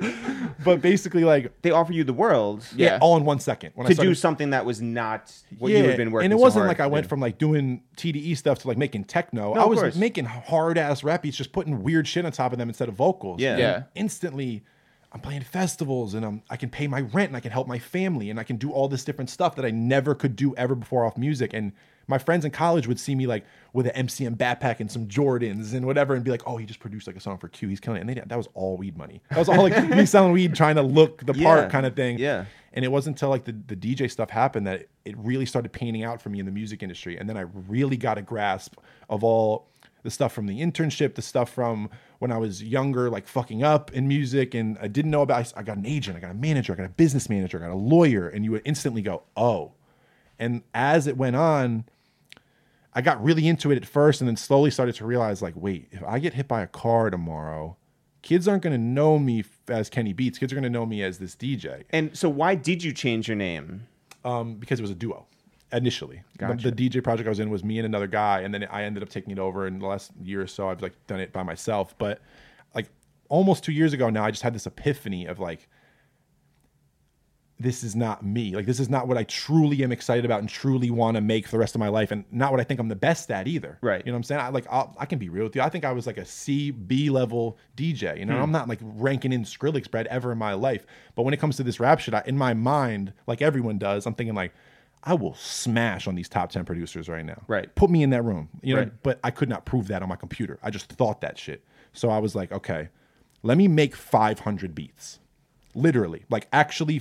But basically like, They offer you the world Yeah. all in 1 second. When to I started, do something that was not what you had been working. and it so wasn't hard like I to went do. from like doing TDE stuff to like making techno. No, I of was course. making hard ass rap beats, just putting weird shit on top of them instead of vocals. Yeah. And Yeah. instantly, I'm playing festivals, and I can pay my rent, and I can help my family, and I can do all this different stuff that I never could do ever before off music. And my friends in college would see me like with an MCM backpack and some Jordans and whatever, and be like, "Oh, he just produced like a song for Q. He's killing it." And that was all weed money. That was all like me selling weed, trying to look the part kind of thing. Yeah. And it wasn't until like the DJ stuff happened that it really started painting out for me in the music industry. And then I really got a grasp of all the stuff from the internship, the stuff from when I was younger, like fucking up in music. And I didn't know about, I got an agent, I got a manager, I got a business manager, I got a lawyer. And you would instantly go, oh. And as it went on, I got really into it at first, and then slowly started to realize like, wait, if I get hit by a car tomorrow, kids aren't going to know me as Kenny Beats. Kids are going to know me as this DJ. And so why did you change your name? Because it was a duo initially. Gotcha. The DJ project I was in was me and another guy, and then I ended up taking it over. In the last year or so, I've like done it by myself. But like almost 2 years ago now, I just had this epiphany of like, this is not me. Like, this is not what I truly am excited about and truly want to make for the rest of my life, and not what I think I'm the best at either. Right. You know what I'm saying? I can be real with you. I think I was like a B level DJ. You know, I'm not like ranking in Skrillex bread ever in my life. But when it comes to this rap shit, in my mind, like everyone does, I'm thinking like, I will smash on these top 10 producers right now. Right. Put me in that room. You know, Right. but I could not prove that on my computer. I just thought that shit. So I was like, okay, let me make 500 beats. literally, like actually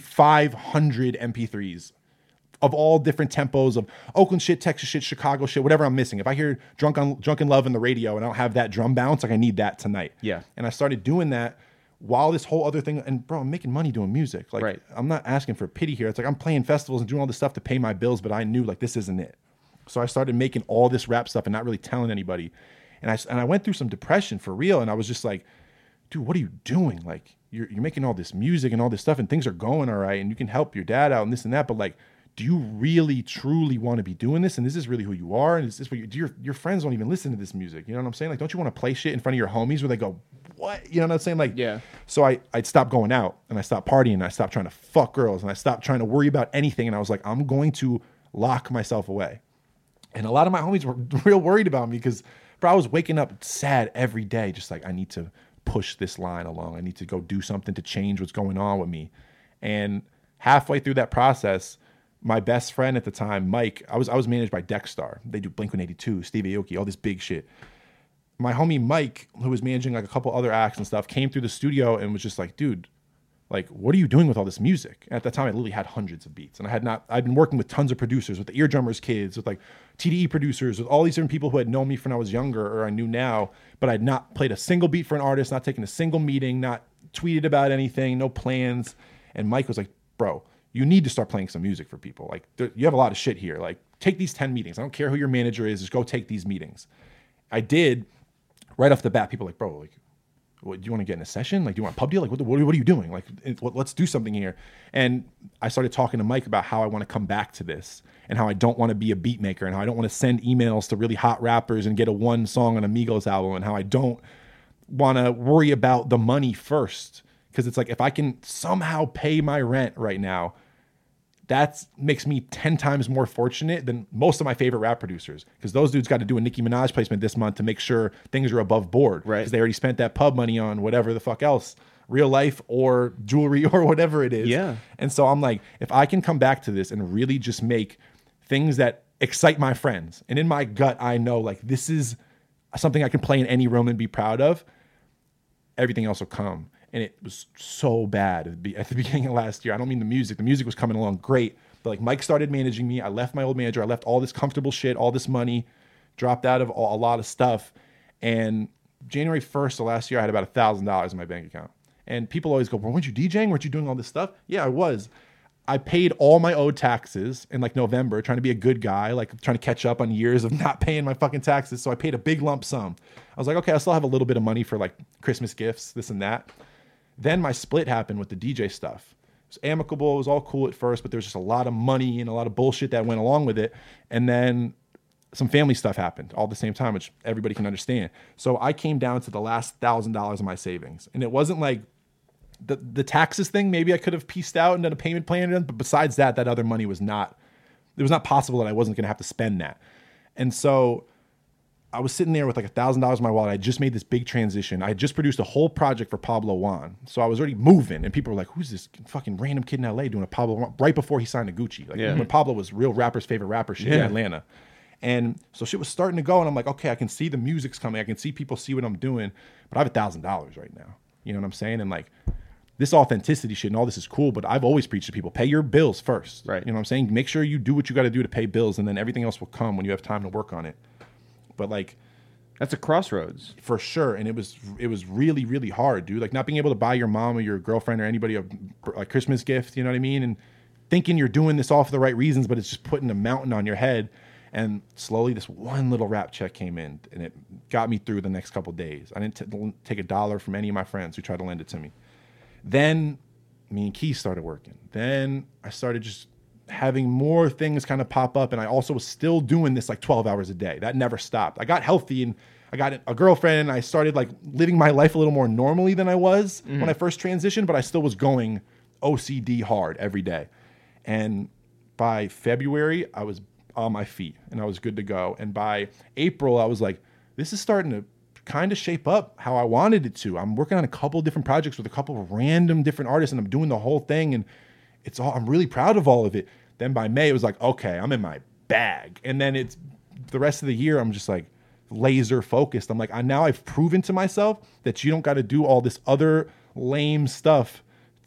500 MP3s of all different tempos of Oakland shit, Texas shit, Chicago shit, whatever I'm missing. If I hear Drunken Love in the radio and I don't have that drum bounce, like I need that tonight. Yeah. And I started doing that while this whole other thing, and bro, I'm making money doing music. Like, Right. I'm not asking for pity here. It's like I'm playing festivals and doing all this stuff to pay my bills, but I knew like this isn't it. So I started making all this rap stuff and not really telling anybody. And I went through some depression for real. And I was just like, dude, what are you doing? Like, you're making all this music and all this stuff and things are going all right and you can help your dad out and this and that, but like, do you really truly want to be doing this? And is this really who you are? And is this what your friends don't even listen to this music? You know what I'm saying? Like, don't you want to play shit in front of your homies where they go, what? You know what I'm saying? Like, Yeah. So I'd stop going out and I stopped partying and I stopped trying to fuck girls and I stopped trying to worry about anything. And I was like, I'm going to lock myself away. And a lot of my homies were real worried about me because, bro, I was waking up sad every day. Just like, I need to push this line along. I need to go do something to change what's going on with me. And halfway through that process, my best friend at the time, Mike, I was managed by Dexstar. They do Blink-182, Steve Aoki, all this big shit. My homie Mike, who was managing like a couple other acts and stuff, came through the studio and was just like, dude, like, what are you doing with all this music? And at that time, I literally had hundreds of beats. And I'd been working with tons of producers, with the Eardrummers kids, with like TDE producers, with all these different people who had known me when I was younger or I knew now, but I'd not played a single beat for an artist, not taken a single meeting, not tweeted about anything, no plans. And Mike was like, bro, you need to start playing some music for people. Like, you have a lot of shit here. Like, take these 10 meetings. I don't care who your manager is. Just go take these meetings. I did. Right off the bat, people were like, bro, like, what, do you want to get in a session? Like, do you want a pub deal? Like, what are you doing? Like, let's do something here. And I started talking to Mike about how I want to come back to this and how I don't want to be a beat maker and how I don't want to send emails to really hot rappers and get a one song on Amigos album and how I don't want to worry about the money first. Because it's like, if I can somehow pay my rent right now, that makes me 10 times more fortunate than most of my favorite rap producers. Because those dudes got to do a Nicki Minaj placement this month to make sure things are above board. Right. Because they already spent that pub money on whatever the fuck else, real life or jewelry or whatever it is. Yeah. And so I'm like, if I can come back to this and really just make things that excite my friends, and in my gut, I know like this is something I can play in any room and be proud of, everything else will come. And it was so bad at the beginning of last year. I don't mean the music. The music was coming along great. But like Mike started managing me. I left my old manager. I left all this comfortable shit, all this money, dropped out of a lot of stuff. And January 1st of last year, I had about $1,000 in my bank account. And people always go, well, weren't you DJing? Weren't you doing all this stuff? Yeah, I was. I paid all my owed taxes in like November, trying to be a good guy, like trying to catch up on years of not paying my fucking taxes. So I paid a big lump sum. I was like, okay, I still have a little bit of money for like Christmas gifts, this and that. Then my split happened with the DJ stuff. It was amicable. It was all cool at first, but there was just a lot of money and a lot of bullshit that went along with it. And then some family stuff happened all at the same time, which everybody can understand. So I came down to the last $1,000 of my savings. And it wasn't like the taxes thing. Maybe I could have pieced out and done a payment plan. But besides that other money was not, it was not possible that I wasn't going to have to spend that. And so I was sitting there with like $1,000 in my wallet. I just made this big transition. I had just produced a whole project for Pablo Juan. So I was already moving and people were like, who's this fucking random kid in LA doing a Pablo Juan right before he signed to Gucci? Like when Pablo was real rapper's favorite rapper shit in Atlanta. And so shit was starting to go and I'm like, okay, I can see the music's coming. I can see people see what I'm doing, but I have $1,000 right now. You know what I'm saying? And like this authenticity shit and all this is cool, but I've always preached to people, pay your bills first. Right. You know what I'm saying? Make sure you do what you got to do to pay bills and then everything else will come when you have time to work on it. But like, That's a crossroads. for sure. And it was really, really hard, dude. Like not being able to buy your mom or your girlfriend or anybody a Christmas gift, you know what I mean? And thinking you're doing this all for the right reasons, but it's just putting a mountain on your head. And slowly this one little rap check came in and it got me through the next couple of days. I didn't take a dollar from any of my friends who tried to lend it to me. Then me and Keith started working. Then I started just having more things kind of pop up. And I also was still doing this like 12 hours a day. That never stopped. I got healthy and I got a girlfriend and I started like living my life a little more normally than I was when I first transitioned, but I still was going OCD hard every day. And by February, I was on my feet and I was good to go. And by April, I was like, this is starting to kind of shape up how I wanted it to. I'm working on a couple different projects with a couple of random different artists and I'm doing the whole thing. And I'm really proud of all of it. Then by May, it was like, okay, I'm in my bag. And then it's the rest of the year, I'm just like laser focused. I'm like, now I've proven to myself that you don't got to do all this other lame stuff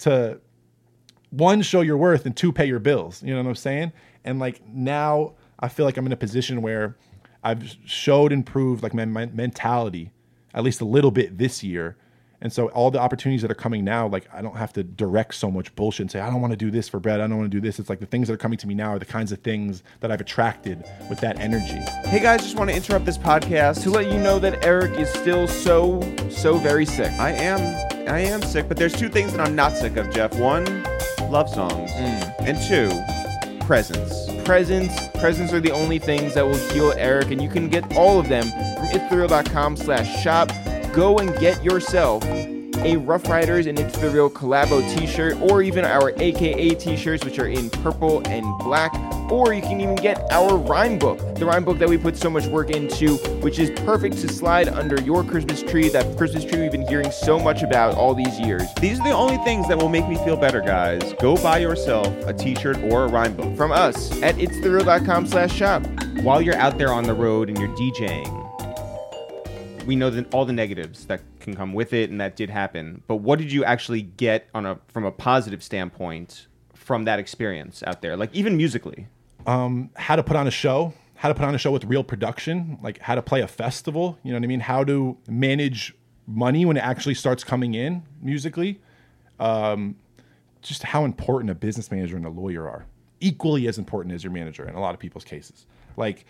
to one, show your worth, and two, pay your bills. You know what I'm saying? And like now I feel like I'm in a position where I've showed and proved like my mentality at least a little bit this year. And so all the opportunities that are coming now, like I don't have to direct so much bullshit and say, I don't want to do this for bread. I don't want to do this. It's like the things that are coming to me now are the kinds of things that I've attracted with that energy. Hey guys, just want to interrupt this podcast To let you know that Eric is still so very sick. I am sick, but there's two things that I'm not sick of, Jeff. One, love songs. And two, presents. Presents are the only things that will heal Eric, and you can get all of them from itsthereal.com/shop. Go and get yourself a Rough Riders and It's the Real collabo t-shirt, or even our AKA t-shirts, which are in purple and black, or you can even get our rhyme book, the rhyme book that we put so much work into, which is perfect to slide under your Christmas tree, that Christmas tree we've been hearing so much about all these years. These are the only things that will make me feel better, guys. Go buy yourself a t-shirt or a rhyme book. From us at itsthereal.com/shop. While you're out there on the road and you're DJing, we know that all the negatives that can come with it, and that did happen. But what did you actually get from a positive standpoint from that experience out there, like even musically? How to put on a show, with real production, like how to play a festival, you know what I mean? How to manage money when it actually starts coming in musically. Just how important a business manager and a lawyer are. Equally as important as your manager in a lot of people's cases. Like,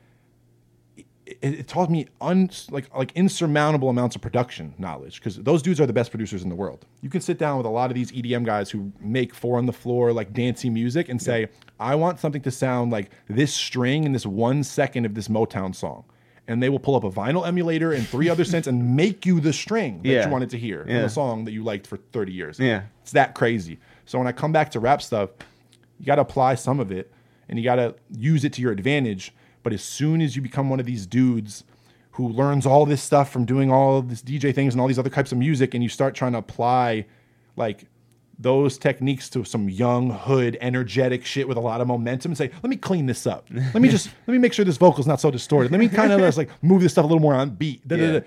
it taught me insurmountable amounts of production knowledge, because those dudes are the best producers in the world. You can sit down with a lot of these EDM guys who make four on the floor, like dancey music, and say, I want something to sound like this string in this 1 second of this Motown song. And they will pull up a vinyl emulator and 3 other synths and make you the string that you wanted to hear in a song that you liked for 30 years. Yeah. It's that crazy. So when I come back to rap stuff, you got to apply some of it and you got to use it to your advantage. But as soon as you become one of these dudes who learns all this stuff from doing all of this DJ things and all these other types of music, and you start trying to apply like those techniques to some young hood energetic shit with a lot of momentum and say, let me clean this up. Let me make sure this vocal's not so distorted. Let me kind of just like move this stuff a little more on beat.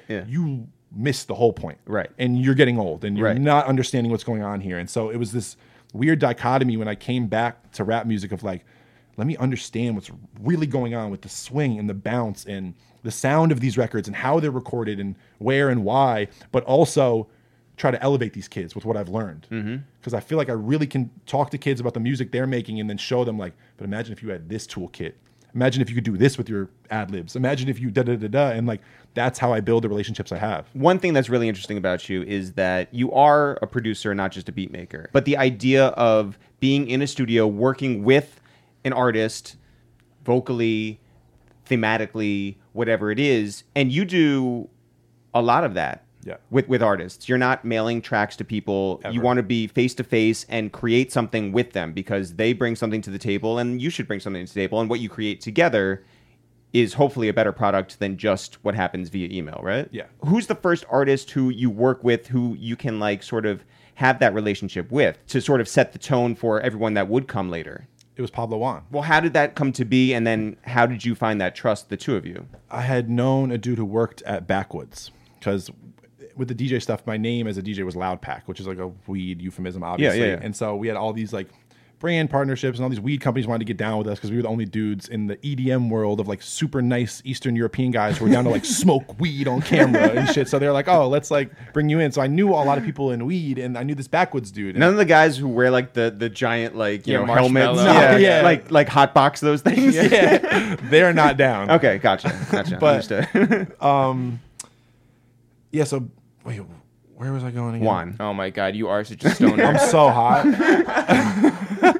You miss the whole point. Right. And you're getting old and you're not understanding what's going on here. And so it was this weird dichotomy when I came back to rap music of like, let me understand what's really going on with the swing and the bounce and the sound of these records and how they're recorded and where and why, but also try to elevate these kids with what I've learned. Because I feel like I really can talk to kids about the music they're making and then show them like, but imagine if you had this toolkit. Imagine if you could do this with your ad libs. Imagine if you da-da-da-da. And like, that's how I build the relationships I have. One thing that's really interesting about you is that you are a producer, not just a beat maker. But the idea of being in a studio, working with an artist, vocally, thematically, whatever it is, and you do a lot of that with artists. You're not mailing tracks to people. Ever. You want to be face-to-face and create something with them because they bring something to the table and you should bring something to the table, and what you create together is hopefully a better product than just what happens via email, right? Yeah. Who's the first artist who you work with who you can like sort of have that relationship with to sort of set the tone for everyone that would come later? It was Pablo Juan. Well, how did that come to be, and then how did you find that trust, the two of you? I had known a dude who worked at Backwoods, because with the DJ stuff, my name as a DJ was Loud Pack, which is like a weed euphemism, obviously. Yeah. And so we had all these like brand partnerships, and all these weed companies wanted to get down with us because we were the only dudes in the EDM world of like super nice Eastern European guys who were down to like smoke weed on camera and shit. So they're like, oh, let's like bring you in. So I knew a lot of people in weed, and I knew this Backwoods dude. None of the guys who wear like the giant like you know helmets, like hot box those things. Yeah, they're not down. Okay, gotcha. But, understood. Yeah. So wait, where was I going again? Juan. Oh my God, you are such a stoner. I'm so hot.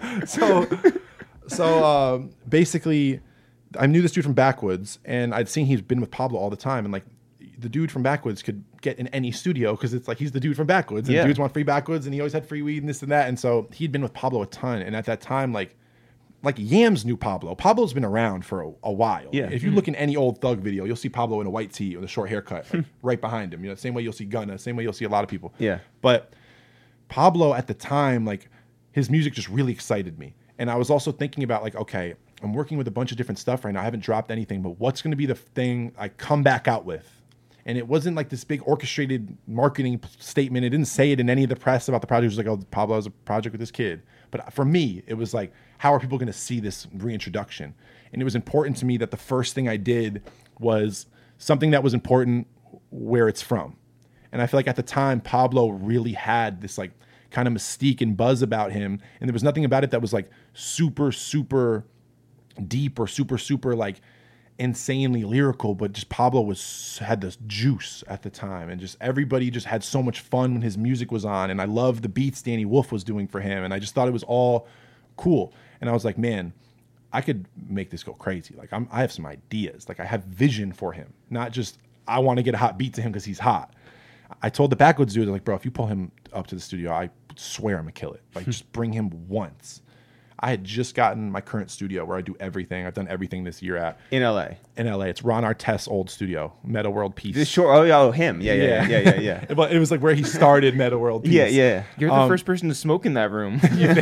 So basically, I knew this dude from Backwoods, and I'd seen he's been with Pablo all the time, and like the dude from Backwoods could get in any studio because it's like he's the dude from Backwoods, and dudes want free Backwoods, and he always had free weed and this and that, and so he'd been with Pablo a ton, and at that time, like Yams knew Pablo. Pablo's been around for a while. Yeah. If you look in any old Thug video, you'll see Pablo in a white tee with a short haircut, like, right behind him. You know, same way you'll see Gunna, same way you'll see a lot of people. Yeah. But Pablo at the time, like his music just really excited me. And I was also thinking about like, okay, I'm working with a bunch of different stuff right now. I haven't dropped anything, but what's going to be the thing I come back out with? And it wasn't like this big orchestrated marketing statement. It didn't say it in any of the press about the project. It was like, oh, Pablo has a project with this kid. But for me, it was like, how are people going to see this reintroduction? And it was important to me that the first thing I did was something that was important where it's from. And I feel like at the time, Pablo really had this like kind of mystique and buzz about him. And there was nothing about it that was like super, super deep or super, super like insanely lyrical, but just Pablo had this juice at the time, and just everybody just had so much fun when his music was on. And I loved the beats Danny Wolf was doing for him, and I just thought it was all cool. And I was like, man, I could make this go crazy. Like I have some ideas. Like I have vision for him, not just I want to get a hot beat to him because he's hot. I told the Backwoods dude, like, bro, if you pull him up to the studio, I swear I'm gonna kill it. Like just bring him once. I had just gotten my current studio where I do everything. I've done everything this year at. In LA. In LA. It's Ron Artest's old studio, Meta World Peace. Him. Yeah. But it was like where he started Meta World Peace. Yeah. You're the first person to smoke in that room. You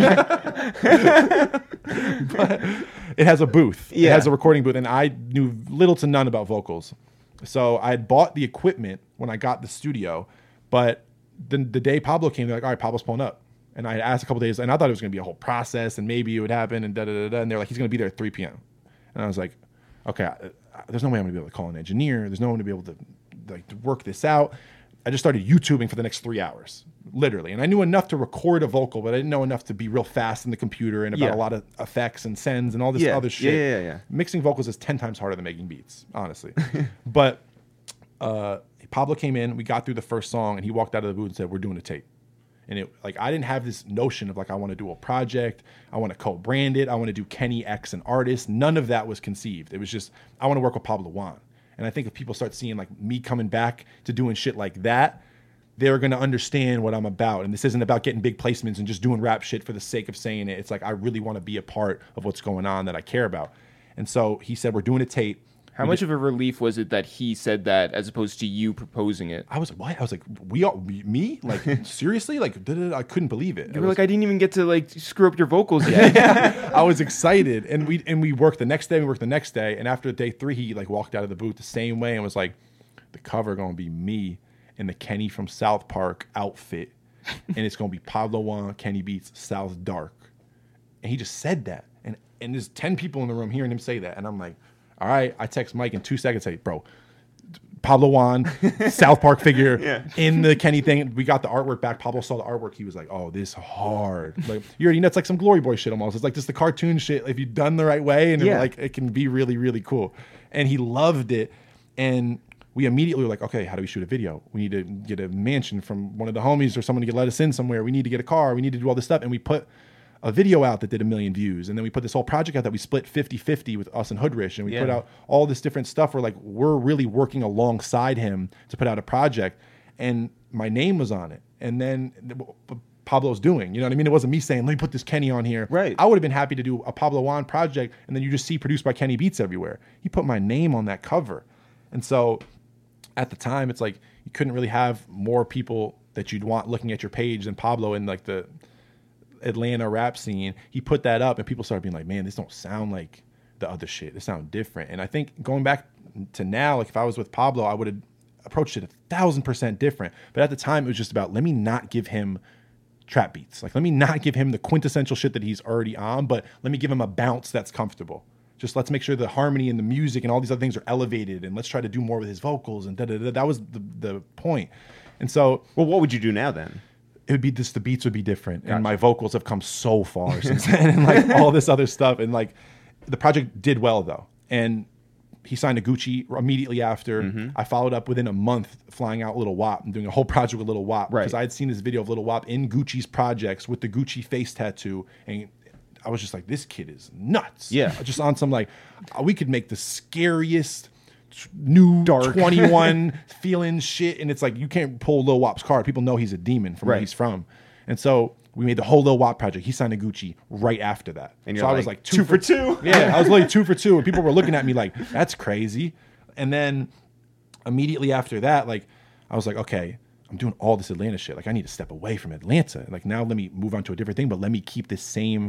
think? But it has a booth. Yeah. It has a recording booth, and I knew little to none about vocals. So I had bought the equipment when I got the studio, but the day Pablo came, they're like, all right, Pablo's pulling up. And I had asked a couple days, and I thought it was going to be a whole process, and maybe it would happen, and da-da-da-da. And they're like, he's going to be there at 3 p.m. And I was like, okay, there's no way I'm going to be able to call an engineer. There's no one to be able to work this out. I just started YouTubing for the next 3 hours, literally. And I knew enough to record a vocal, but I didn't know enough to be real fast in the computer and about a lot of effects and sends and all this other shit. Yeah. Mixing vocals is 10 times harder than making beats, honestly. But Pablo came in, we got through the first song, and he walked out of the booth and said, we're doing a tape. And it like I didn't have this notion of like I want to do a project, I want to co-brand it, I want to do Kenny X an artist. None of that was conceived. It was just I want to work with Pablo Juan. And I think if people start seeing like me coming back to doing shit like that, they're going to understand what I'm about. And this isn't about getting big placements and just doing rap shit for the sake of saying it. It's like I really want to be a part of what's going on that I care about. And so he said, we're doing a tape. How much of a relief was it that he said that as opposed to you proposing it? I was like, what? I was like, me? Like, seriously? Like, I couldn't believe it. You were like, I didn't even get to like screw up your vocals yet. I was excited. And we worked the next day. And after day 3, he like walked out of the booth the same way and was like, the cover going to be me in the Kenny from South Park outfit. And it's going to be Pablo Juan, Kenny Beats, South Dark. And he just said that. And there's 10 people in the room hearing him say that. And I'm like, all right, I text Mike in 2 seconds, say, bro, Pablo Juan, South Park figure in the Kenny thing. We got the artwork back. Pablo saw the artwork. He was like, oh, this hard. Like, you already know, it's like some Glory Boy shit almost. It's like just the cartoon shit if you've done the right way. And like it can be really, really cool. And he loved it. And we immediately were like, okay, how do we shoot a video? We need to get a mansion from one of the homies or someone to let us in somewhere. We need to get a car. We need to do all this stuff. And we put a video out that did 1 million views. And then we put this whole project out that we split 50-50 with us and Hoodrich. And we put out all this different stuff where like we're really working alongside him to put out a project. And my name was on it. And then Pablo's doing, you know what I mean? It wasn't me saying, let me put this Kenny on here. Right. I would have been happy to do a Pablo Juan project. And then you just see produced by Kenny Beats everywhere. He put my name on that cover. And so at the time, it's like you couldn't really have more people that you'd want looking at your page than Pablo in like the Atlanta rap scene. He put that up and people started being like, man, this don't sound like the other shit. This sound different. And I think going back to now, like if I was with Pablo, I would have approached it 1,000% different. But at the time, it was just about, let me not give him trap beats. Like, let me not give him the quintessential shit that he's already on, but let me give him a bounce that's comfortable. Just let's make sure the harmony and the music and all these other things are elevated, and let's try to do more with his vocals and da-da-da. That was the point. And so, well, what would you do now then? It would be just the beats would be different. Gotcha. And my vocals have come so far since then, and like all this other stuff. And like the project did well though. And he signed a Gucci immediately after. Mm-hmm. I followed up within a month flying out Lil Wop and doing a whole project with Lil Wop. Because I had seen this video of Lil Wop in Gucci's projects with the Gucci face tattoo. And I was just like, this kid is nuts. Yeah. Just on some like, we could make the scariest new dark 21 feeling shit, and it's like you can't pull Lil Wop's card. People know he's a demon from where he's from. And so we made the whole Lil Wop project. He signed a Gucci right after that. And so I was like two for two. Yeah, I was like 2 for 2, and people were looking at me like, that's crazy. And then immediately after that, like I was like, okay, I'm doing all this Atlanta shit. Like I need to step away from Atlanta. Like now let me move on to a different thing, but let me keep this same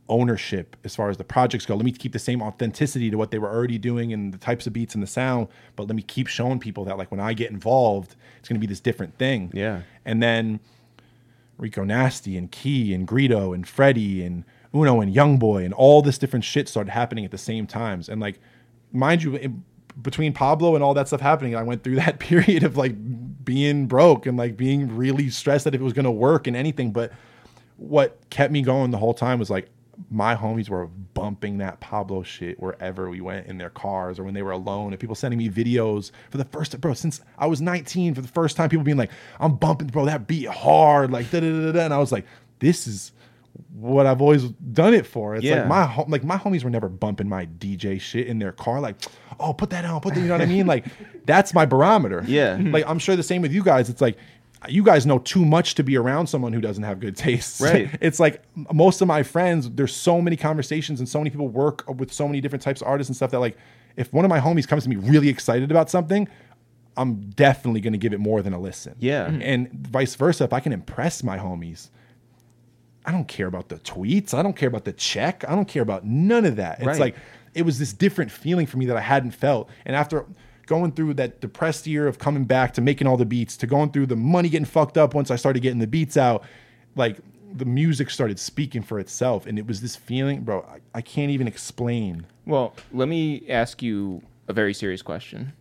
ownership as far as the projects go. Let me keep the same authenticity to what they were already doing and the types of beats and the sound, but let me keep showing people that like when I get involved, it's going to be this different thing. Yeah. And then Rico Nasty and Key and Greedo and Freddie and Uno and Youngboy and all this different shit started happening at the same times. And like, mind you, between Pablo and all that stuff happening, I went through that period of like being broke and like being really stressed that if it was going to work and anything. But what kept me going the whole time was like, my homies were bumping that Pablo shit wherever we went in their cars or when they were alone, and people sending me videos for the first time, bro, since I was 19 for the first time, people being like, I'm bumping, bro, that beat hard, like da da da da. And I was like, this is what I've always done it for. It's like my homies were never bumping my DJ shit in their car, like, oh, put that on, put that, you know what I mean? Like, that's my barometer. Yeah. Like, I'm sure the same with you guys. It's like, you guys know too much to be around someone who doesn't have good taste. Right. It's like most of my friends, there's so many conversations and so many people work with so many different types of artists and stuff that like, if one of my homies comes to me really excited about something, I'm definitely going to give it more than a listen. Yeah. And vice versa. If I can impress my homies, I don't care about the tweets. I don't care about the check. I don't care about none of that. It's Right. like, it was this different feeling for me that I hadn't felt. And after going through that depressed year of coming back to making all the beats, to going through the money getting fucked up once I started getting the beats out, like the music started speaking for itself. And it was this feeling, bro, I can't even explain. Well, let me ask you a very serious question.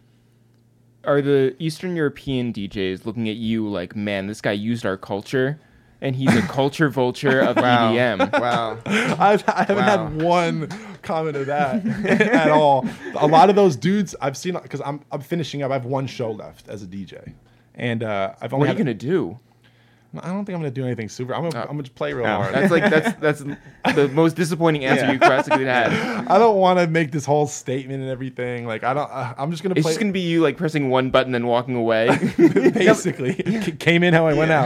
Are the Eastern European DJs looking at you like, man, this guy used our culture and he's a culture vulture of EDM? Wow. I haven't had one comment of that at all. A lot of those dudes I've seen, because I'm finishing up. I have one show left as a DJ, and I've only. What are you gonna do? I don't think I'm gonna do anything super. I'm gonna just play real hard. That's the most disappointing answer you classically had. I don't want to make this whole statement and everything. Like I don't. I'm just gonna It's play. just gonna be you like pressing one button and walking away. Basically, came in how I went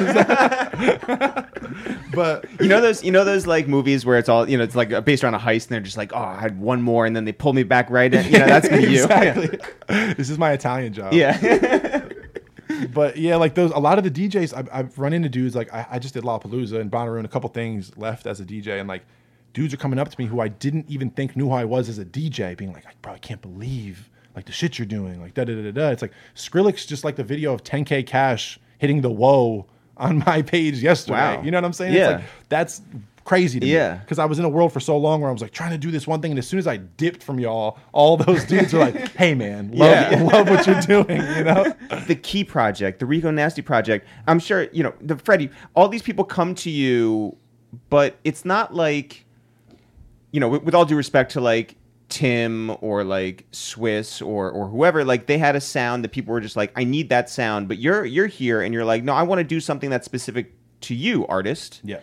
out. But You know those like movies where it's all, it's like based around a heist and they're just like, oh, I had one more and then they pull me back right in. That's gonna be you. exactly. This is my Italian job. Yeah. But yeah, like a lot of the DJs I've run into dudes, like I just did Lollapalooza and Bonnaroo and a couple things left as a DJ, and like dudes are coming up to me who I didn't even think knew who I was as a DJ, being like, bro, I can't believe like the shit you're doing, like da da da da. It's like Skrillex just like the video of 10K Cash hitting the whoa on my page yesterday. Wow. You know what I'm saying? Yeah. It's like that's crazy to Yeah. me. Because I was in a world for so long where I was like trying to do this one thing, and as soon as I dipped from y'all, all those dudes are like, hey man, love what you're doing, The Key project, the Rico Nasty project. I'm sure, the Freddie, all these people come to you, but it's not like, with all due respect to like Tim or like Swiss or whoever, like they had a sound that people were just like, I need that sound, but you're here and you're like, no, I want to do something that's specific to you, artist. Yeah.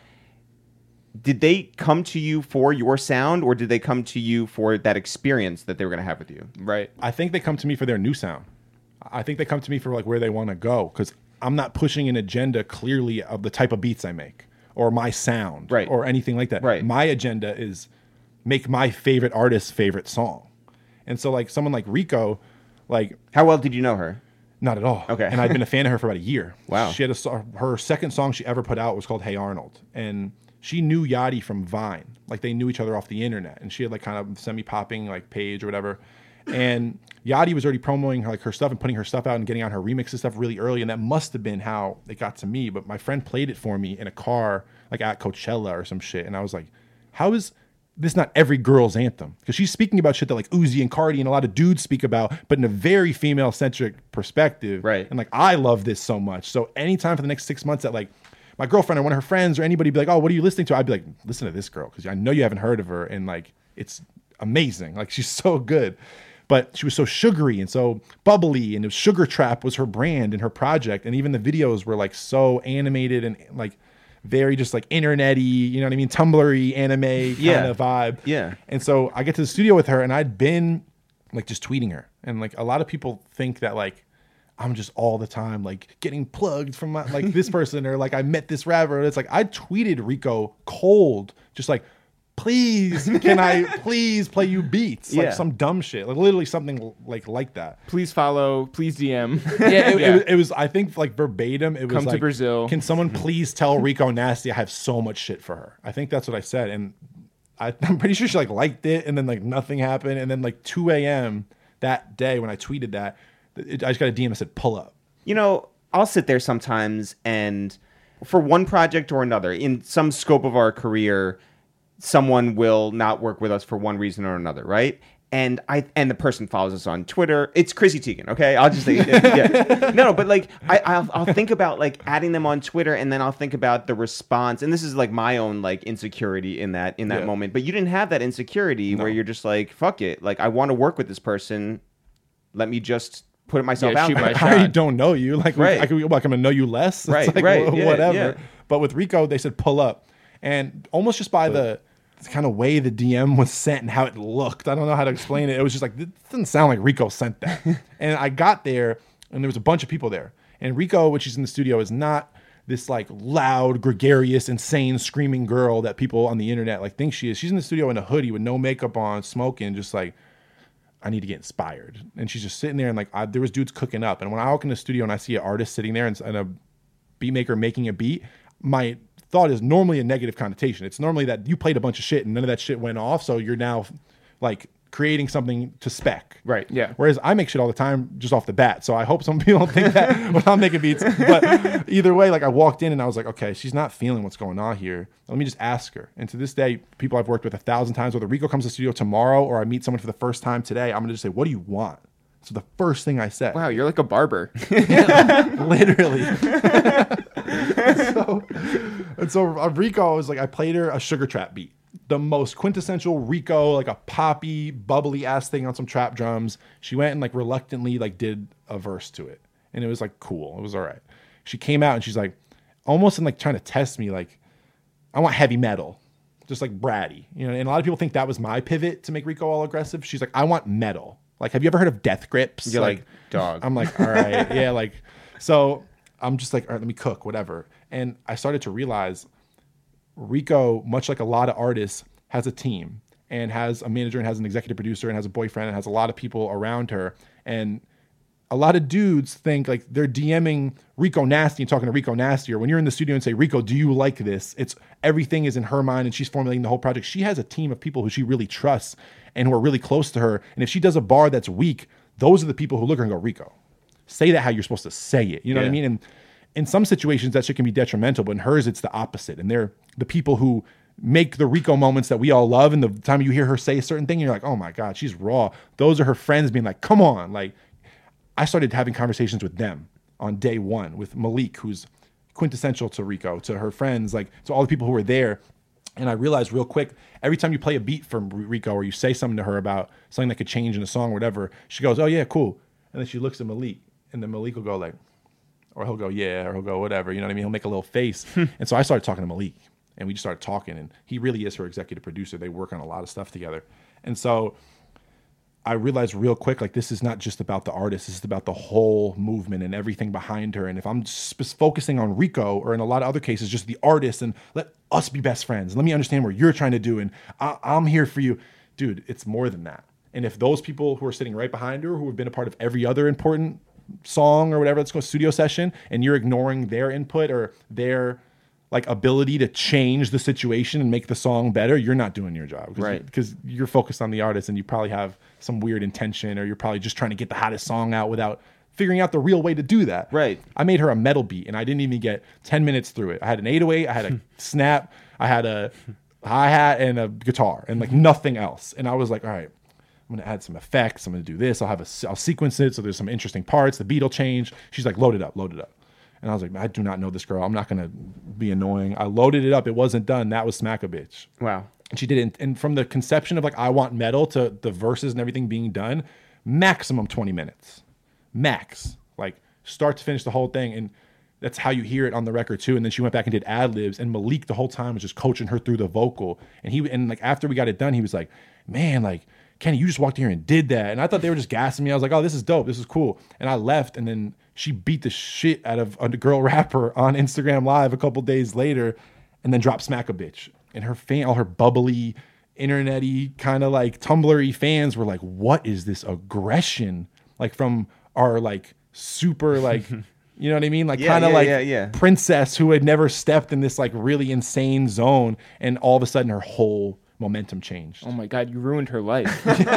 Did they come to you for your sound, or did they come to you for that experience that they were going to have with you? Right. I think they come to me for their new sound. I think they come to me for like where they want to go, because I'm not pushing an agenda clearly of the type of beats I make or my sound, Right. or anything like that. Right. My agenda is make my favorite artist's favorite song. And so like someone like Rico, like How well did you know her? not at all. Okay. And I'd been a fan of her for about a year. Wow. She had her second song she ever put out was called Hey Arnold. And she knew Yachty from Vine. Like they knew each other off the internet. And she had like kind of semi-popping like page or whatever. And Yachty was already promoting like her stuff and putting her stuff out and getting on her remixes stuff really early. And that must have been how it got to me. But my friend played it for me in a car, like at Coachella or some shit. And I was like, how is this not every girl's anthem? Because she's speaking about shit that like Uzi and Cardi and a lot of dudes speak about, but in a very female-centric perspective. Right. And like, I love this so much. So anytime for the next 6 months that like my girlfriend or one of her friends or anybody be like, oh, what are you listening to? I'd be like, listen to this girl, because I know you haven't heard of her. And like, it's amazing. Like, she's so good. But she was so sugary and so bubbly, and Sugar Trap was her brand and her project. And even the videos were like so animated and like very just like internet-y, you know what I mean? Tumblr-y anime kind of vibe. Yeah. And so I get to the studio with her, and I'd been like just tweeting her. And like a lot of people think that like I'm just all the time like getting plugged from my, like this person, or like I met this rapper. It's like I tweeted Rico cold, just like, please, can I please play you beats? Like Yeah. some dumb shit. Like literally something like that. Please follow. Please DM. Yeah, it was, I think, like verbatim. It was Come to like, Brazil. Can someone please tell Rico Nasty I have so much shit for her? I think that's what I said. And I'm pretty sure she like liked it, and then like nothing happened. And then like 2 a.m. that day when I tweeted that, I just got a DM that said, pull up. You know, I'll sit there sometimes and for one project or another, in some scope of our career, someone will not work with us for one reason or another, right? And the person follows us on Twitter. It's Chrissy Teigen, okay? I'll just say, yeah. No, but like I'll think about like adding them on Twitter, and then I'll think about the response. And this is like my own like insecurity in that Yeah. moment. But you didn't have that insecurity where you're just like, fuck it, like I want to work with this person. Let me just put myself Yeah, out shoot there. my I shot. already don't know you. Like, Right. I'm gonna know you less. It's Right, like, right. Yeah, whatever. yeah. But with Rico, they said pull up, and almost just by the kind of way the DM was sent and how it looked, I don't know how to explain it. It was just like, this doesn't sound like Rico sent that. And I got there, and there was a bunch of people there. And Rico, when she's in the studio, is not this like loud, gregarious, insane, screaming girl that people on the internet like think she is. She's in the studio in a hoodie with no makeup on, smoking, just like, I need to get inspired. And she's just sitting there, and like there was dudes cooking up. And when I walk in the studio and I see an artist sitting there and a beat maker making a beat, my thought is normally a negative connotation. It's normally that you played a bunch of shit and none of that shit went off, so you're now like creating something to spec. Right. Yeah. Whereas I make shit all the time just off the bat. So I hope some people don't think that when I'm making beats. But either way, like I walked in and I was like, okay, she's not feeling what's going on here. Let me just ask her. And to this day, people I've worked with 1,000 times, whether Rico comes to the studio tomorrow or I meet someone for the first time today, I'm going to just say, what do you want? So the first thing I said. Wow, you're like a barber. Literally. so Rico was like, I played her a Sugar Trap beat, the most quintessential Rico, like a poppy, bubbly ass thing on some trap drums. She went and like reluctantly like did a verse to it, and it was like cool. It was all right. She came out and she's like, almost in like trying to test me, like, I want heavy metal, just like bratty, you know. And a lot of people think that was my pivot to make Rico all aggressive. She's like, I want metal. Like, have you ever heard of Death Grips? You're like, dog. I'm like, all right, yeah, like, so I'm just like, all right, let me cook, whatever. And I started to realize Rico, much like a lot of artists, has a team and has a manager and has an executive producer and has a boyfriend and has a lot of people around her. And a lot of dudes think like they're DMing Rico Nasty and talking to Rico Nasty, or when you're in the studio and say, Rico, do you like this? It's everything is in her mind and she's formulating the whole project. She has a team of people who she really trusts and who are really close to her. And if she does a bar that's weak, those are the people who look at her and go, Rico, say that how you're supposed to say it. You know what I mean? And in some situations that shit can be detrimental, but in hers, it's the opposite. And they're the people who make the Rico moments that we all love. And the time you hear her say a certain thing, you're like, oh my God, she's raw. Those are her friends being like, come on. Like, I started having conversations with them on day one with Malik, who's quintessential to Rico, to her friends, like to all the people who were there. And I realized real quick, every time you play a beat from Rico or you say something to her about something that could change in a song or whatever, she goes, oh yeah, cool. And then she looks at Malik, and then Malik will go like, or he'll go, yeah, or he'll go, whatever. You know what I mean? He'll make a little face. And so I started talking to Malik, and we just started talking, and he really is her executive producer. They work on a lot of stuff together. And so I realized real quick, like, this is not just about the artist. This is about the whole movement and everything behind her. And if I'm focusing on Rico, or in a lot of other cases, just the artist, and let us be best friends. Let me understand what you're trying to do, and I'm here for you. Dude, it's more than that. And if those people who are sitting right behind her, who have been a part of every other important song or whatever, let's go studio session, and you're ignoring their input or their like ability to change the situation and make the song better, you're not doing your job. Right. Because you're focused on the artist, and you probably have some weird intention, or you're probably just trying to get the hottest song out without figuring out the real way to do that. Right. I made her a metal beat, and I didn't even get 10 minutes through it. I had an 808, I had a snap, I had a hi-hat and a guitar, and like nothing else. And I was like, all right, I'm gonna add some effects. I'm gonna do this. I'll sequence it so there's some interesting parts. The beat will change. She's like, load it up. And I was like, I do not know this girl. I'm not gonna be annoying. I loaded it up. It wasn't done. That was Smack a Bitch. Wow. And she did it. And from the conception of like, I want metal, to the verses and everything being done, maximum 20 minutes. Max. Like, start to finish the whole thing. And that's how you hear it on the record too. And then she went back and did ad libs, and Malik the whole time was just coaching her through the vocal. And like after we got it done, he was like, man, like, Kenny, you just walked in here and did that. And I thought they were just gassing me. I was like, oh, this is dope. This is cool. And I left, and then she beat the shit out of a girl rapper on Instagram Live a couple days later, and then dropped Smack a Bitch. And her fan, all her bubbly, internet-y kind of like Tumblr-y fans were like, what is this aggression? Like from our like super like, you know what I mean? Like kind of like princess who had never stepped in this like really insane zone. And all of a sudden her whole momentum changed. Oh my God, you ruined her life.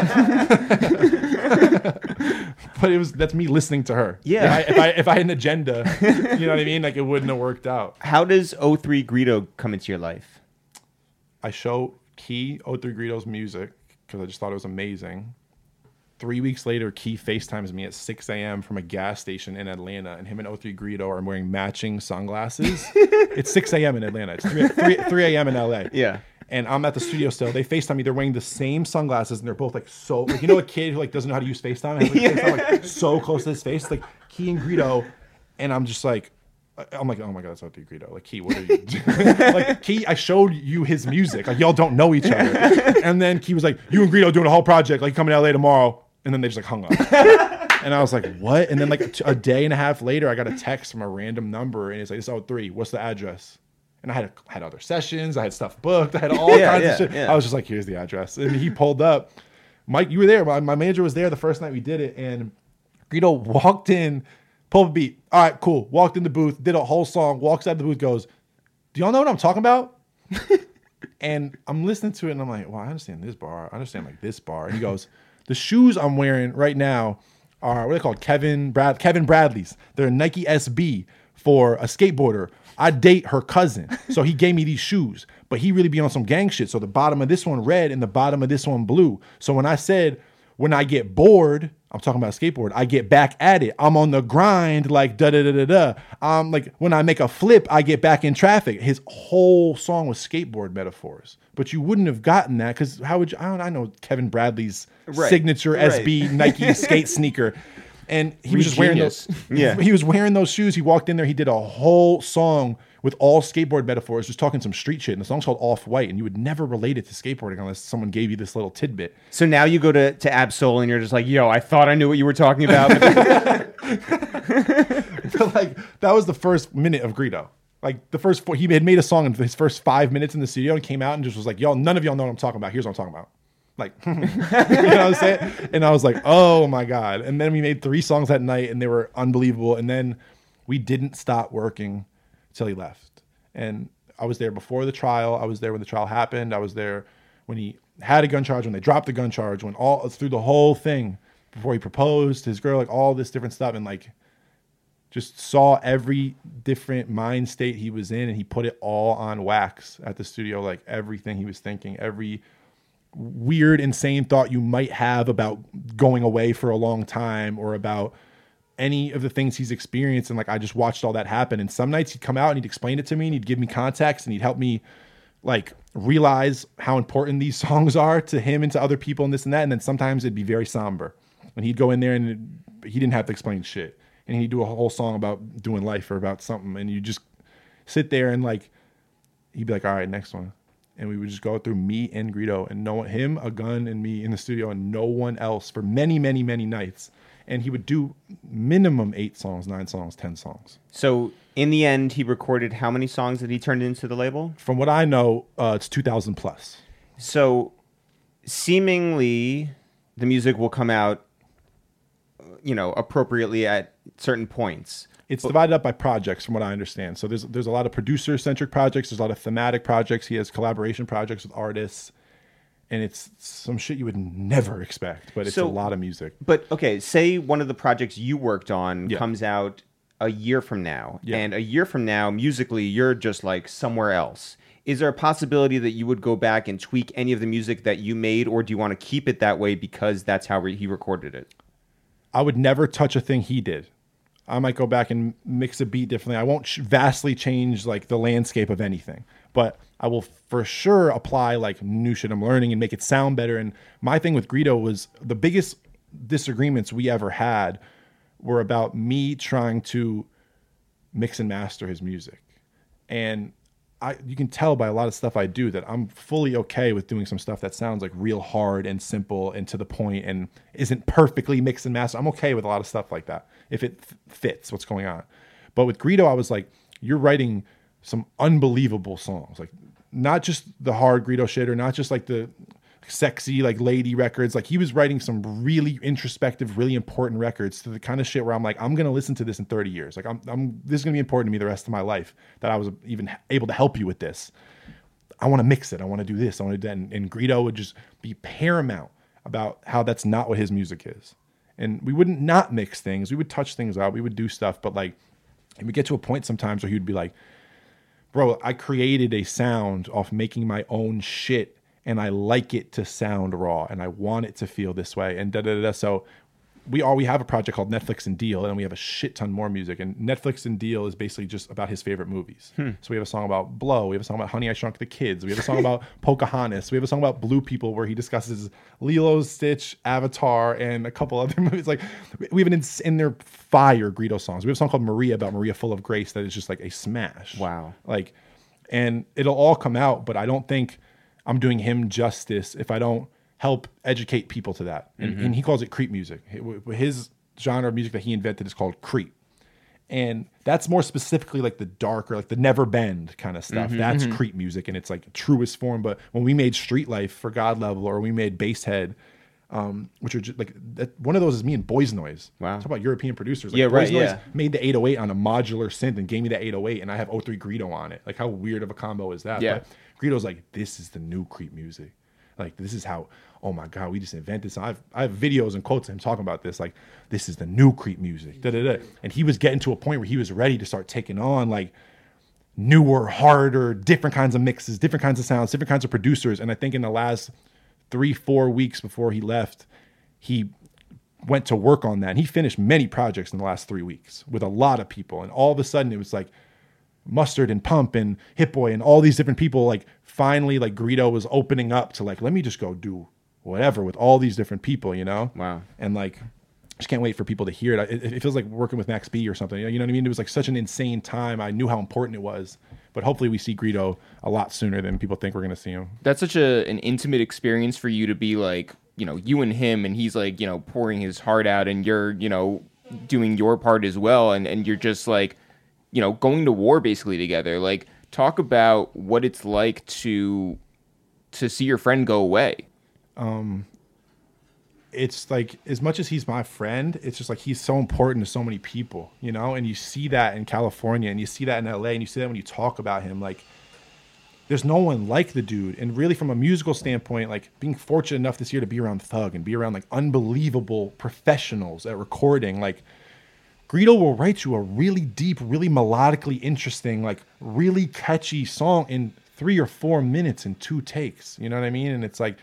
But that's me listening to her. Yeah. If I had an agenda, you know what I mean? Like it wouldn't have worked out. How does O3 Greedo come into your life? I show Key O3 Greedo's music because I just thought it was amazing. 3 weeks later, Key FaceTimes me at 6 a.m. from a gas station in Atlanta, and him and O3 Greedo are wearing matching sunglasses. It's 6 a.m. in Atlanta. It's 3 a.m. in LA. Yeah. And I'm at the studio still. They FaceTime me. They're wearing the same sunglasses, and they're both like so. Like, you know, a kid who like doesn't know how to use FaceTime, has, like, FaceTime, like so close to his face. It's like Key and Greedo, and I'm just like, I'm like, oh my God, that's O3 Greedo. Like, Key, what are you doing? Like, Key, I showed you his music. Like, y'all don't know each other. And then Key was like, you and Greedo doing a whole project. Like, coming to LA tomorrow. And then they just like hung up. And I was like, what? And then like a day and a half later, I got a text from a random number, and it's like, it's O3. What's the address? And I had other sessions. I had stuff booked. I had all kinds of shit. Yeah. I was just like, here's the address. And he pulled up. Mike, you were there. My manager was there the first night we did it. And Greedo walked in, pulled a beat. All right, cool. Walked in the booth, did a whole song, walks out of the booth, goes, do y'all know what I'm talking about? And I'm listening to it, and I'm like, well, I understand this bar. I understand like this bar. And he goes, the shoes I'm wearing right now are, what are they called? Kevin Bradley's. They're a Nike SB for a skateboarder. I date her cousin. So he gave me these shoes, but he really be on some gang shit. So the bottom of this one red and the bottom of this one blue. So when I said, when I get bored, I'm talking about a skateboard, I get back at it. I'm on the grind like da-da-da-da-da. Like when I make a flip, I get back in traffic. His whole song was skateboard metaphors. But you wouldn't have gotten that because how would you, I know Kevin Bradley's signature SB Nike skate sneaker. And he was just wearing those. Yeah. He was wearing those shoes. He walked in there. He did a whole song with all skateboard metaphors, just talking some street shit. And the song's called Off-White. And you would never relate it to skateboarding unless someone gave you this little tidbit. So now you go to Absol and you're just like, yo, I thought I knew what you were talking about. But like that was the first minute of Greedo. Like the first he had made a song in his first 5 minutes in the studio and came out and just was like, y'all, none of y'all know what I'm talking about. Here's what I'm talking about. Like, you know what I'm saying? And I was like, oh my God. And then we made 3 songs that night and they were unbelievable. And then we didn't stop working till he left. And I was there before the trial. I was there when the trial happened. I was there when he had a gun charge, when they dropped the gun charge, when all through the whole thing, before he proposed to his girl, like all this different stuff. And like, just saw every different mind state he was in. And he put it all on wax at the studio. Like everything he was thinking, every weird, insane thought you might have about going away for a long time or about any of the things he's experienced. And like, I just watched all that happen. And some nights he'd come out and he'd explain it to me and he'd give me context and he'd help me like realize how important these songs are to him and to other people and this and that. And then sometimes it'd be very somber and he'd go in there and he didn't have to explain shit. And he'd do a whole song about doing life or about something. And you just sit there and like, he'd be like, all right, next one. And we would just go through me and Greedo and him, a gun, and me in the studio and no one else for many, many, many nights. And he would do minimum 8 songs, 9 songs, 10 songs. So in the end, he recorded how many songs that he turned into the label? From what I know, it's 2,000 plus. So seemingly the music will come out, appropriately at certain points. It's divided up by projects from what I understand. So there's a lot of producer-centric projects. There's a lot of thematic projects. He has collaboration projects with artists. And it's some shit you would never expect, but it's a lot of music. But, okay, say one of the projects you worked on comes out a year from now. Yeah. And a year from now, musically, you're just like somewhere else. Is there a possibility that you would go back and tweak any of the music that you made, or do you want to keep it that way because that's how he recorded it? I would never touch a thing he did. I might go back and mix a beat differently. I won't vastly change like the landscape of anything, but I will for sure apply like new shit I'm learning and make it sound better. And my thing with Greedo was the biggest disagreements we ever had were about me trying to mix and master his music. And you can tell by a lot of stuff I do that I'm fully okay with doing some stuff that sounds like real hard and simple and to the point and isn't perfectly mixed and mastered. I'm okay with a lot of stuff like that if it fits what's going on. But with Greedo, I was like, you're writing some unbelievable songs, like not just the hard Greedo shit or not just like the sexy like lady records. Like he was writing some really introspective, really important records to the kind of shit where I'm like, I'm gonna listen to this in 30 years. Like I'm this is gonna be important to me the rest of my life, that I was even able to help you with this. I want to mix it. I want to do this. I want to do that. And Greedo would just be paramount about how that's not what his music is. And we wouldn't not mix things. We would touch things out. We would do stuff. But like, and we get to a point sometimes where he would be like, bro, I created a sound off making my own shit, and I like it to sound raw, and I want it to feel this way, and da-da-da-da. So we have a project called Netflix and Deal, and we have a shit ton more music. And Netflix and Deal is basically just about his favorite movies. So we have a song about Blow. We have a song about Honey, I Shrunk the Kids. We have a song about Pocahontas. We have a song about Blue People where he discusses Lilo, Stitch, Avatar, and a couple other movies. Like we have in their fire Greedo songs. We have a song called Maria about Maria Full of Grace that is just like a smash. Wow. Like, and it'll all come out, but I don't think I'm doing him justice if I don't help educate people to that. And he calls it creep music. His genre of music that he invented is called creep. And that's more specifically like the dark or like the Never Bend kind of stuff. That's creep music in its like truest form. But when we made Street Life for God Level, or we made Basshead, which are just like one of those is me and Boys Noise. Wow. Talk about European producers. Like Yeah, right, Boys Noise yeah. made the 808 on a modular synth and gave me the 808, and I have 03 Greedo on it. Like how weird of a combo is that? Yeah. But Greedo's like, this is the new creep music. Like this is how, oh my God, we just invented this. I have videos and quotes of him talking about this. Like, this is the new creep music. Da-da-da. And he was getting to a point where he was ready to start taking on like newer, harder, different kinds of mixes, different kinds of sounds, different kinds of producers. And I think in the last 3-4 weeks before he left, he went to work on that. And he finished many projects in the last 3 weeks with a lot of people. And all of a sudden it was like Mustard and Pump and Hit Boy and all these different people. Like finally, like Greedo was opening up to like, let me just go do whatever with all these different people, you know? Wow. And like, just can't wait for people to hear it. It feels like working with Max B or something. You know what I mean? It was like such an insane time. I knew how important it was. But hopefully we see Greedo a lot sooner than people think we're going to see him. That's such an intimate experience for you to be like, you know, you and him, and he's like, you know, pouring his heart out, and you're, you know, doing your part as well. And you're just like, you know, going to war basically together. Like, talk about what it's like to see your friend go away. It's like, as much as he's my friend, it's just like he's so important to so many people, you know? And you see that in California, and you see that in LA, and you see that when you talk about him. Like, there's no one like the dude. And really, from a musical standpoint, like being fortunate enough this year to be around Thug and be around like unbelievable professionals at recording, like Greedo will write you a really deep, really melodically interesting, like really catchy song in 3 or 4 minutes in 2 takes. You know what I mean? And it's like,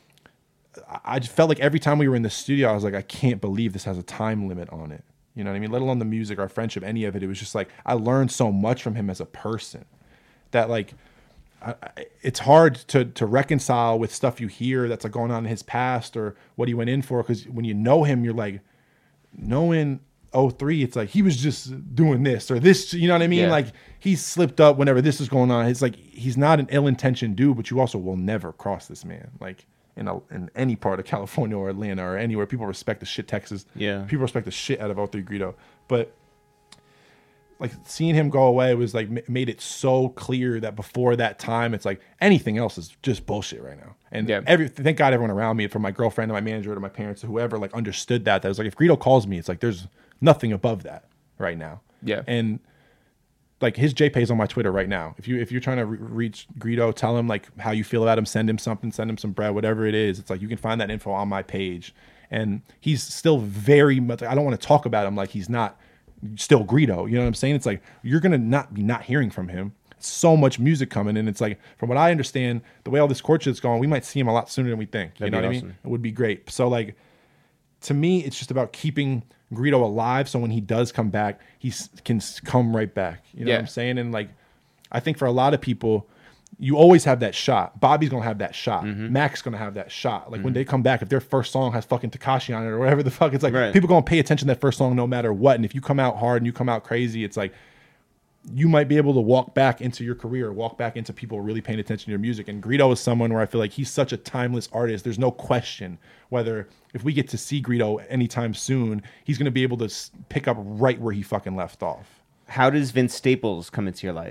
I just felt like every time we were in the studio, I was like, I can't believe this has a time limit on it. You know what I mean? Let alone the music, our friendship, any of it. It was just like, I learned so much from him as a person that like, it's hard to reconcile with stuff you hear that's like going on in his past or what he went in for. Because when you know him, you're like, knowing 03, it's like he was just doing this or this, you know what I mean? Yeah. Like he slipped up whenever this is going on. It's like he's not an ill-intentioned dude, but you also will never cross this man. Like in any part of California or Atlanta or anywhere, people respect the shit. Texas, Yeah. people respect the shit out of 03 Greedo. But like seeing him go away was like made it so clear that before that time, it's like anything else is just bullshit right now. And Yeah. thank God everyone around me, from my girlfriend to my manager to my parents to whoever, like understood that. That was like, if Greedo calls me, it's like there's nothing above that right now. Yeah. And like his JPay's on my Twitter right now. If you're trying to reach Greedo, tell him like how you feel about him, send him something, send him some bread, whatever it is. It's like you can find that info on my page. And he's still very much, I don't want to talk about him like he's not still Greedo. You know what I'm saying? It's like you're gonna not be not hearing from him. So much music coming, and it's like, from what I understand, the way all this court shit's going, we might see him a lot sooner than we think. That'd You know be what I awesome. mean? It would be great. So like, to me, it's just about keeping Greedo alive, so when he does come back, he can come right back. You know Yeah. what I'm saying? And like, I think for a lot of people, you always have that shot. Bobby's gonna have that shot. Mac's gonna have that shot. Like when they come back, if their first song has fucking Tekashi on it or whatever the fuck, it's like Right. people gonna pay attention to that first song no matter what. And if you come out hard and you come out crazy, it's like you might be able to walk back into your career, walk back into people really paying attention to your music. And Greedo is someone where I feel like he's such a timeless artist. There's no question whether if we get to see Greedo anytime soon, he's gonna be able to pick up right where he fucking left off. How does Vince Staples come into your life?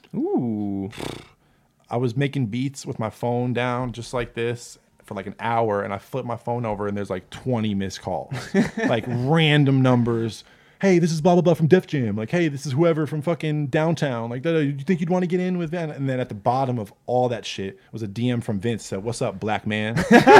Ooh. I was making beats with my phone down just like this for like an hour, and I flip my phone over and there's like 20 missed calls, like random numbers. Hey, this is blah blah blah from Def Jam. Like, hey, this is whoever from fucking downtown. Like, you think you'd want to get in with that? And then at the bottom of all that shit was a DM from Vince. Said, "What's up, black man?"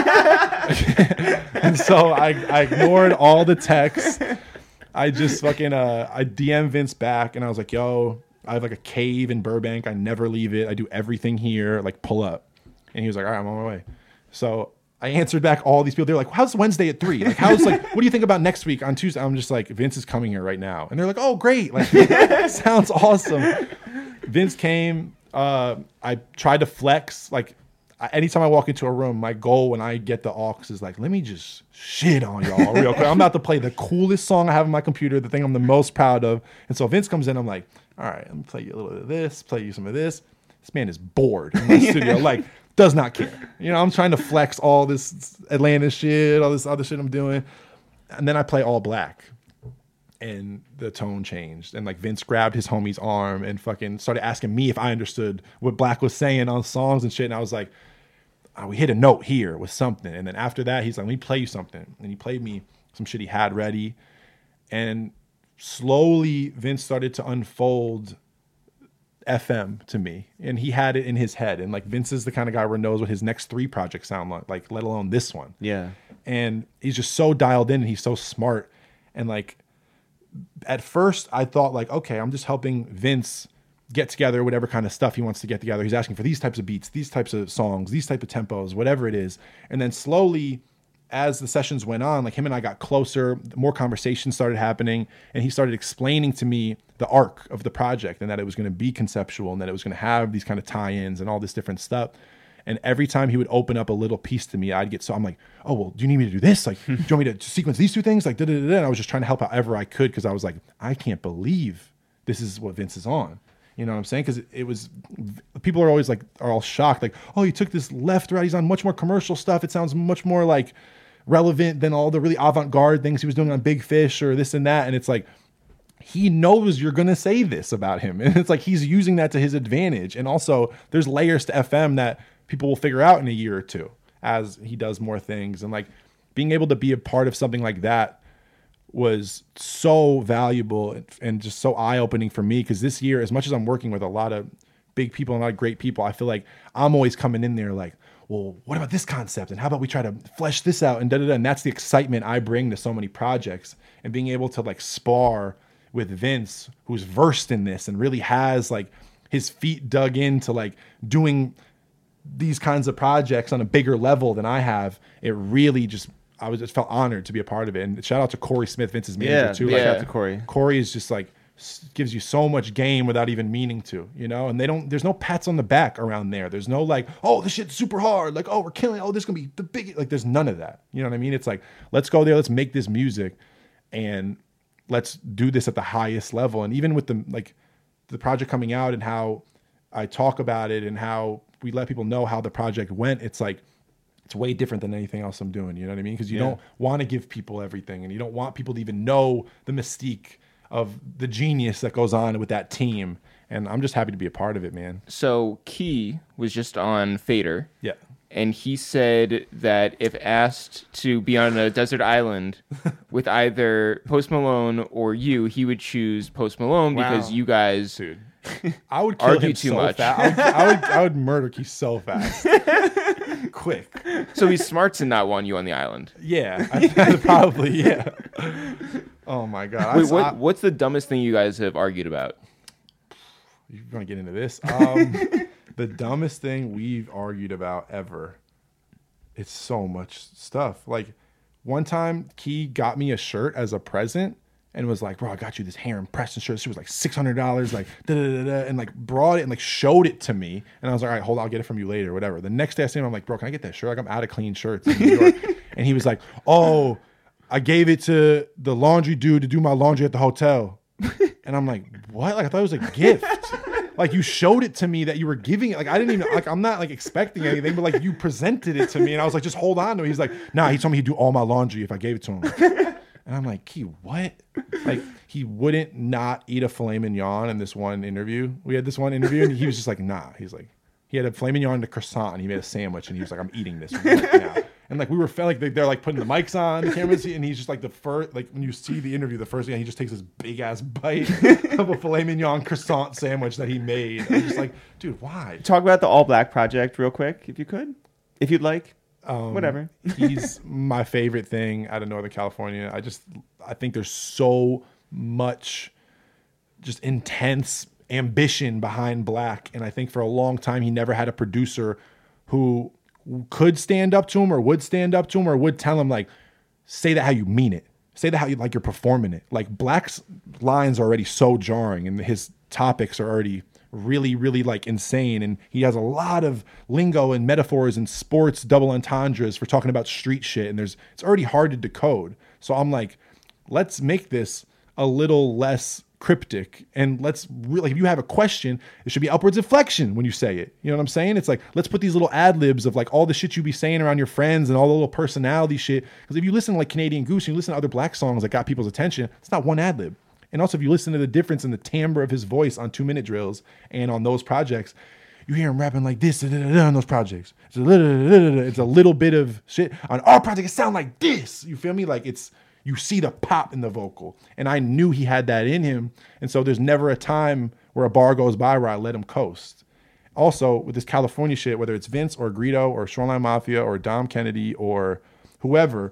And so I ignored all the texts. I just fucking I DM Vince back, and I was like, "Yo, I have like a cave in Burbank. I never leave it. I do everything here. Like, pull up." And he was like, "All right, I'm on my way." So I answered back all these people. They're like, "How's Wednesday at 3? Like, how's like, what do you think about next week on Tuesday?" I'm just like, "Vince is coming here right now." And they're like, "Oh, great. Like, sounds awesome." Vince came. I tried to flex. Like, anytime I walk into a room, my goal when I get the aux is like, let me just shit on y'all real quick. I'm about to play the coolest song I have on my computer, the thing I'm the most proud of. And so Vince comes in, I'm like, all right, let me play you a little bit of this, play you some of this. This man is bored in my studio, like, does not care. You know, I'm trying to flex all this Atlanta shit, all this other shit I'm doing. And then I play All Black. And the tone changed. And like Vince grabbed his homie's arm and fucking started asking me if I understood what Black was saying on songs and shit. And I was like, oh, we hit a note here with something. And then after that, he's like, let me play you something. And he played me some shit he had ready. And slowly Vince started to unfold FM to me. And he had it in his head. And like Vince is the kind of guy where knows what his next 3 projects sound like, let alone this one. Yeah. And he's just so dialed in and he's so smart. And like, at first I thought like, okay, I'm just helping Vince get together whatever kind of stuff he wants to get together. He's asking for these types of beats, these types of songs, these type of tempos, whatever it is. And then slowly, as the sessions went on, like him and I got closer, more conversations started happening, and he started explaining to me the arc of the project and that it was going to be conceptual and that it was going to have these kind of tie-ins and all this different stuff. And every time he would open up a little piece to me, I'd get, so I'm like, oh, well, do you need me to do this? Like, do you want me to sequence these 2 things? Like, da-da-da-da. And I was just trying to help however I could, because I was like, I can't believe this is what Vince is on. You know what I'm saying? Because it was, people are always like, are all shocked. Like, oh, he took this left, right. He's on much more commercial stuff. It sounds much more like relevant than all the really avant-garde things he was doing on Big Fish or this and that. And it's like, he knows you're going to say this about him. And it's like, he's using that to his advantage. And also there's layers to FM that people will figure out in a year or 2 as he does more things. And like being able to be a part of something like that was so valuable and just so eye-opening for me. Because this year, as much as I'm working with a lot of big people and a lot of great people, I feel like I'm always coming in there like, well, what about this concept? And how about we try to flesh this out? And da-da-da. And that's the excitement I bring to so many projects. And being able to like spar with Vince, who's versed in this and really has like his feet dug into like doing these kinds of projects on a bigger level than I have, it really just, I just felt honored to be a part of it. And shout out to Corey Smith, Vince's manager too. Shout Yeah. out to Corey. Corey is just like, gives you so much game without even meaning to, you know? And there's no pats on the back around there. There's no like, oh, this shit's super hard. Like, oh, we're killing, oh, this is gonna be the big, like there's none of that. You know what I mean? It's like, let's go there, let's make this music and let's do this at the highest level. And even with the project coming out and how I talk about it and how we let people know how the project went, it's like, it's way different than anything else I'm doing. You know what I mean? Because you don't want to give people everything, and you don't want people to even know the mystique of the genius that goes on with that team. And I'm just happy to be a part of it, man. So Key was just on Fader. Yeah. And he said that if asked to be on a desert island with either Post Malone or you, he would choose Post Malone because you guys Dude, I would kill argue him too so much. fast. I would murder Keith so fast. Quick. So he's smart to not want you on the island. Yeah. Probably, yeah. Oh, my God. Wait, what's the dumbest thing you guys have argued about? You're going to get into this. The dumbest thing we've argued about ever. It's so much stuff. Like, one time, Key got me a shirt as a present and was like, bro, I got you this Heron Preston shirt. She was like $600, like, da-da-da-da, and like brought it and like showed it to me. And I was like, all right, hold on, I'll get it from you later, whatever. The next day I see him, I'm like, bro, can I get that shirt? Like, I'm out of clean shirts in New York. And he was like, oh, I gave it to the laundry dude to do my laundry at the hotel. And I'm like, what? Like, I thought it was a gift. Like, you showed it to me that you were giving it. Like, I didn't even, like, I'm not like expecting anything, but like you presented it to me and I was like, just hold on to it. He's like, nah, he told me he'd do all my laundry if I gave it to him. And I'm like, Key, what? Like, he wouldn't not eat a filet mignon in this one interview. We had this one interview, and he was just like, nah. He's like, he had a filet mignon and a croissant, and he made a sandwich, and he was like, I'm eating this right now. And like, we were felt like they're like putting the mics on the cameras, and he's just like the first, like when you see the interview, the first thing, he just takes this big ass bite of a filet mignon croissant sandwich that he made. I'm just like, dude, why? Talk about the All Black project real quick, if you could, if you'd like. Whatever. He's my favorite thing out of Northern California. I think there's so much just intense ambition behind Black, and I think for a long time he never had a producer who could stand up to him or would stand up to him or would tell him, like, say that how you mean it, say that how you like you're performing it. Like, Black's lines are already so jarring, and his topics are already really, really like insane, and he has a lot of lingo and metaphors and sports double entendres for talking about street shit, and it's already hard to decode. So I'm like, let's make this a little less cryptic, and let's really, if you have a question, it should be upwards inflection when you say it. You know what I'm saying? It's like, let's put these little ad libs of like all the shit you be saying around your friends and all the little personality shit, because if you listen to like Canadian Goose and you listen to other Black songs that got people's attention, it's not one ad lib. And also, if you listen to the difference in the timbre of his voice on 2 Minute Drills and on those projects, you hear him rapping like this on those projects. It's a little bit of shit. On our project, it sound like this. You feel me? Like, you see the pop in the vocal. And I knew he had that in him. And so there's never a time where a bar goes by where I let him coast. Also, with this California shit, whether it's Vince or Greedo or Shoreline Mafia or Dom Kennedy or whoever,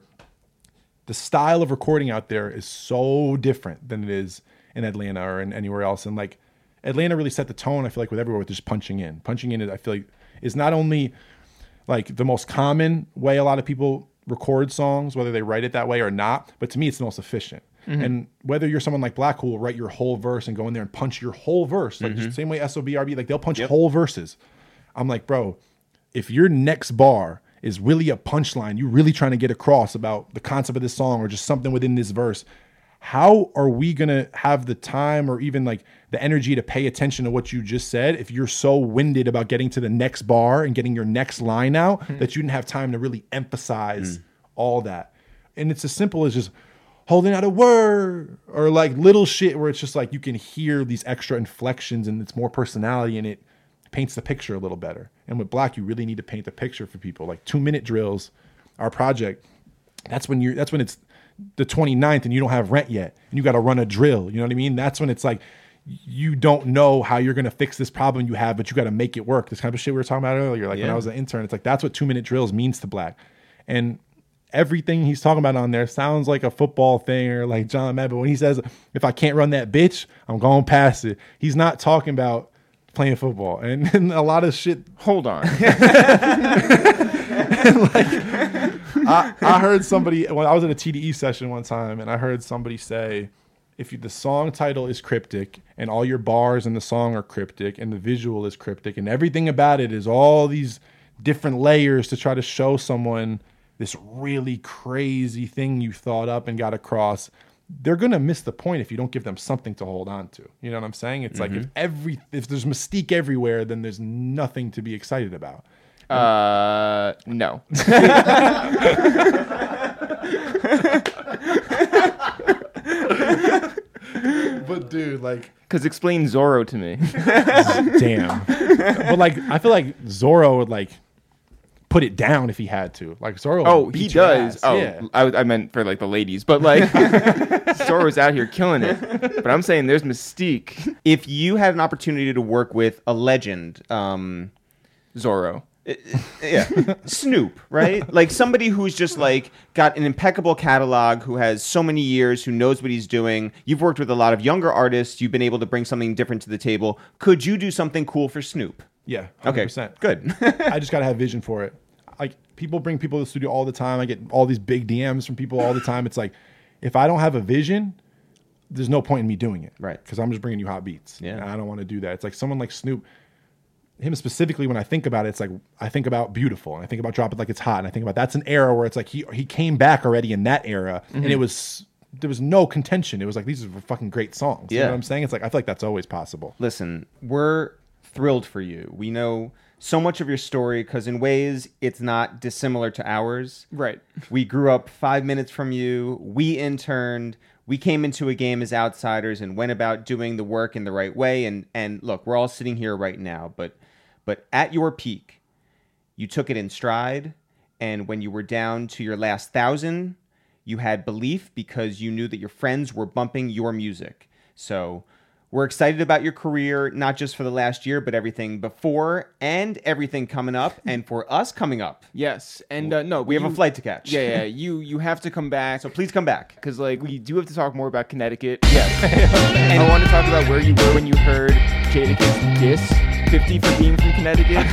the style of recording out there is so different than it is in Atlanta or in anywhere else. And like, Atlanta really set the tone, I feel like, with everywhere, with just punching in. Punching in, I feel like, is not only like the most common way a lot of people record songs, whether they write it that way or not, but to me, it's the most efficient. Mm-hmm. And whether you're someone like Black who will write your whole verse and go in there and punch your whole verse, like just the same way SOBRB, like they'll punch whole verses. I'm like, bro, if your next bar is really a punchline, you really trying to get across about the concept of this song or just something within this verse, how are we going to have the time or even like the energy to pay attention to what you just said if you're so winded about getting to the next bar and getting your next line out that you didn't have time to really emphasize all that? And it's as simple as just holding out a word or like little shit where it's just like you can hear these extra inflections and it's more personality and it paints the picture a little better. And with Black, you really need to paint the picture for people. Like 2 Minute Drills, our project, that's when it's the 29th and you don't have rent yet and you got to run a drill. You know what I mean? That's when it's like, you don't know how you're going to fix this problem you have, but you got to make it work. This kind of shit we were talking about earlier. Like when I was an intern, it's like, that's what 2 Minute Drills means to Black. And everything he's talking about on there sounds like a football thing or like John Madden. But when he says, if I can't run that bitch, I'm going past it. He's not talking about playing football and a lot of shit. Hold on. I heard somebody, when I was in a TDE session one time, and I heard somebody say, if the song title is cryptic and all your bars in the song are cryptic and the visual is cryptic and everything about it is all these different layers to try to show someone this really crazy thing you thought up and got across, they're going to miss the point if you don't give them something to hold on to. You know what I'm saying? It's like if there's mystique everywhere, then there's nothing to be excited about. No. But dude, like, because explain Zorro to me. Damn. But like, I feel like Zorro would like put it down if he had to. Like Zorro. Oh, would he beat your does. ass. Oh, yeah. I meant for like the ladies, but like Zorro's out here killing it. But I'm saying there's mystique. If you had an opportunity to work with a legend, Zorro. yeah, Snoop, right? Like somebody who's just like got an impeccable catalog, who has so many years, who knows what he's doing. You've worked with a lot of younger artists. You've been able to bring something different to the table. Could you do something cool for Snoop? Yeah. 100%. Okay, good. I just got to have vision for it. Like people bring people to the studio all the time. I get all these big DMs from people all the time. It's like, if I don't have a vision, there's no point in me doing it. Right. Because I'm just bringing you hot beats. Yeah. And I don't want to do that. It's like someone like Snoop, him specifically, when I think about it, it's like I think about Beautiful and I think about Drop It Like It's Hot and I think about that's an era where it's like he came back already in that era and there was no contention. It was like these are fucking great songs. You know what I'm saying? It's like I feel like that's always possible. Listen, we're thrilled for you. We know so much of your story because in ways it's not dissimilar to ours. Right. We grew up 5 minutes from you. We interned. We came into a game as outsiders and went about doing the work in the right way. And look, we're all sitting here right now, but at your peak, you took it in stride. And when you were down to your last 1,000, you had belief because you knew that your friends were bumping your music. So we're excited about your career, not just for the last year, but everything before and everything coming up, and for us coming up. Yes, and no, We have a flight to catch. Yeah, you have to come back. So please come back. Because we do have to talk more about Connecticut. Yes. And I want to talk about where you were when you heard Jadakiss diss 50 for being from Connecticut.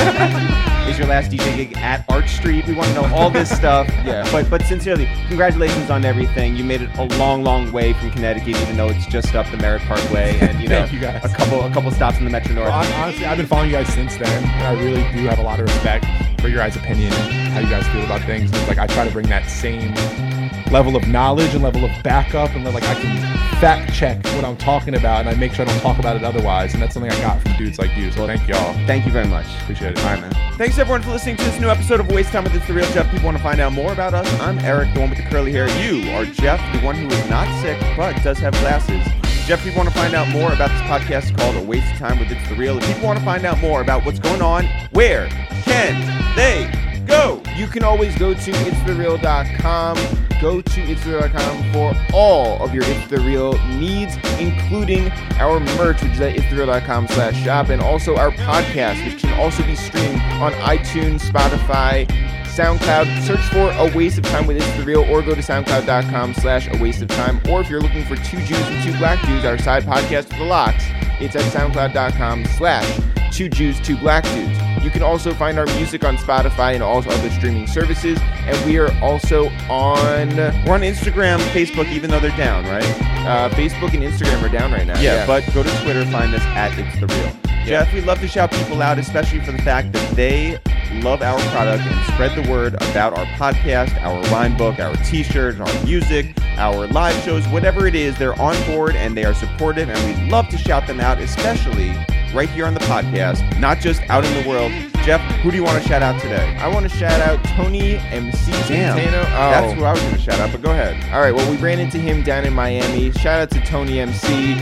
Is your last DJ gig at Arch Street? We want to know all this stuff. Yeah. But sincerely, congratulations on everything. You made it a long, long way from Connecticut, even though it's just up the Merritt Parkway, and Thank you guys. a couple stops in the Metro North. Well, honestly, I've been following you guys since then, and I really do have a lot of respect for your guys' opinion and how you guys feel about things. And it's like I try to bring that same level of knowledge and level of backup, and I can fact check what I'm talking about, and I make sure I don't talk about it otherwise. And that's something I got from dudes like you. So thank y'all. Thank you very much. Appreciate it. All right, man. Thanks everyone for listening to this new episode of Waste Time with It's the Real Jeff. People want to find out more about us. I'm Eric, the one with the curly hair. You are Jeff, the one who is not sick but does have glasses. Jeff, people want to find out more about this podcast called A Waste of Time with It's the Real. If people want to find out more about what's going on, where can they go? You can always go to itsthereal.com. Go to itsthereal.com for all of your It's The Real needs, including our merch, which is at itsthereal.com/shop, and also our podcast, which can also be streamed on iTunes, Spotify, SoundCloud. Search for A Waste of Time with It's The Real, or go to soundcloud.com/A Waste of Time. Or if you're looking for Two Jews and Two Black Dudes, our side podcast with the Locks, it's at soundcloud.com/Two Jews, Two Black Dudes. You can also find our music on Spotify and all other streaming services. And we are also We're on Instagram, Facebook, even though they're down, right? Facebook and Instagram are down right now. Yeah, but go to Twitter, find us at It's The Real. Jeff, we love to shout people out, especially for the fact that they love our product and spread the word about our podcast, our rhyme book, our t-shirts, our music, our live shows, whatever it is, they're on board and they are supportive, and we'd love to shout them out, especially right here on the podcast, not just out in the world. Jeff, who do you want to shout out today? I want to shout out Tony MC Damn, Centeno. that's who I was going to shout out, but go ahead. All right, well, we ran into him down in Miami. Shout out to Tony MC.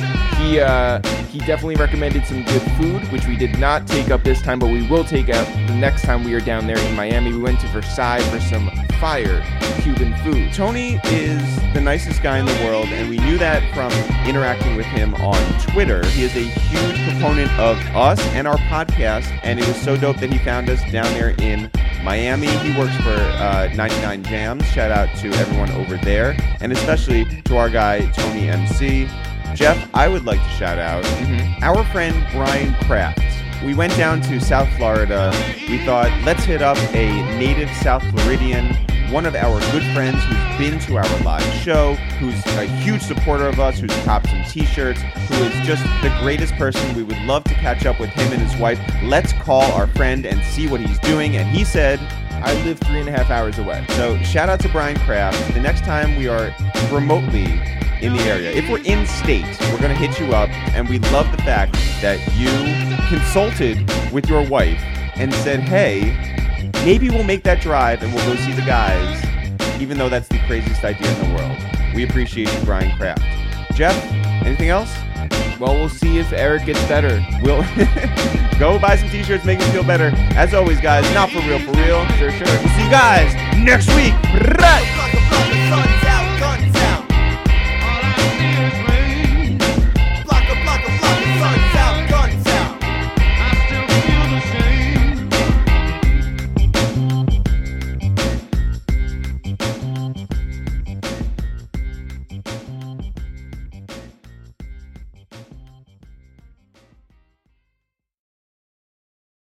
He definitely recommended some good food, which we did not take up this time, but we will take up the next time we are down there in Miami. We went to Versailles for some fire Cuban food. Tony is the nicest guy in the world, and we knew that from interacting with him on Twitter. He is a huge proponent of us and our podcast, and it was so dope that he found us down there in Miami. He works for 99 Jams. Shout out to everyone over there, and especially to our guy, Tony MC. Jeff, I would like to shout out our friend Brian Kraft. We went down to South Florida. We thought, let's hit up a native South Floridian, one of our good friends who's been to our live show, who's a huge supporter of us, who's copped some t-shirts, who is just the greatest person. We would love to catch up with him and his wife. Let's call our friend and see what he's doing. And he said, I live 3.5 hours away. So shout out to Brian Kraft. The next time we are remotely in the area, if we're in state, we're going to hit you up. And we love the fact that you consulted with your wife and said, hey, maybe we'll make that drive and we'll go see the guys, even though that's the craziest idea in the world. We appreciate you, Brian Kraft. Jeff, anything else? Well, we'll see if Eric gets better. We'll go buy some t-shirts, make him feel better. As always, guys, not for real, for real. Sure. We'll see you guys next week.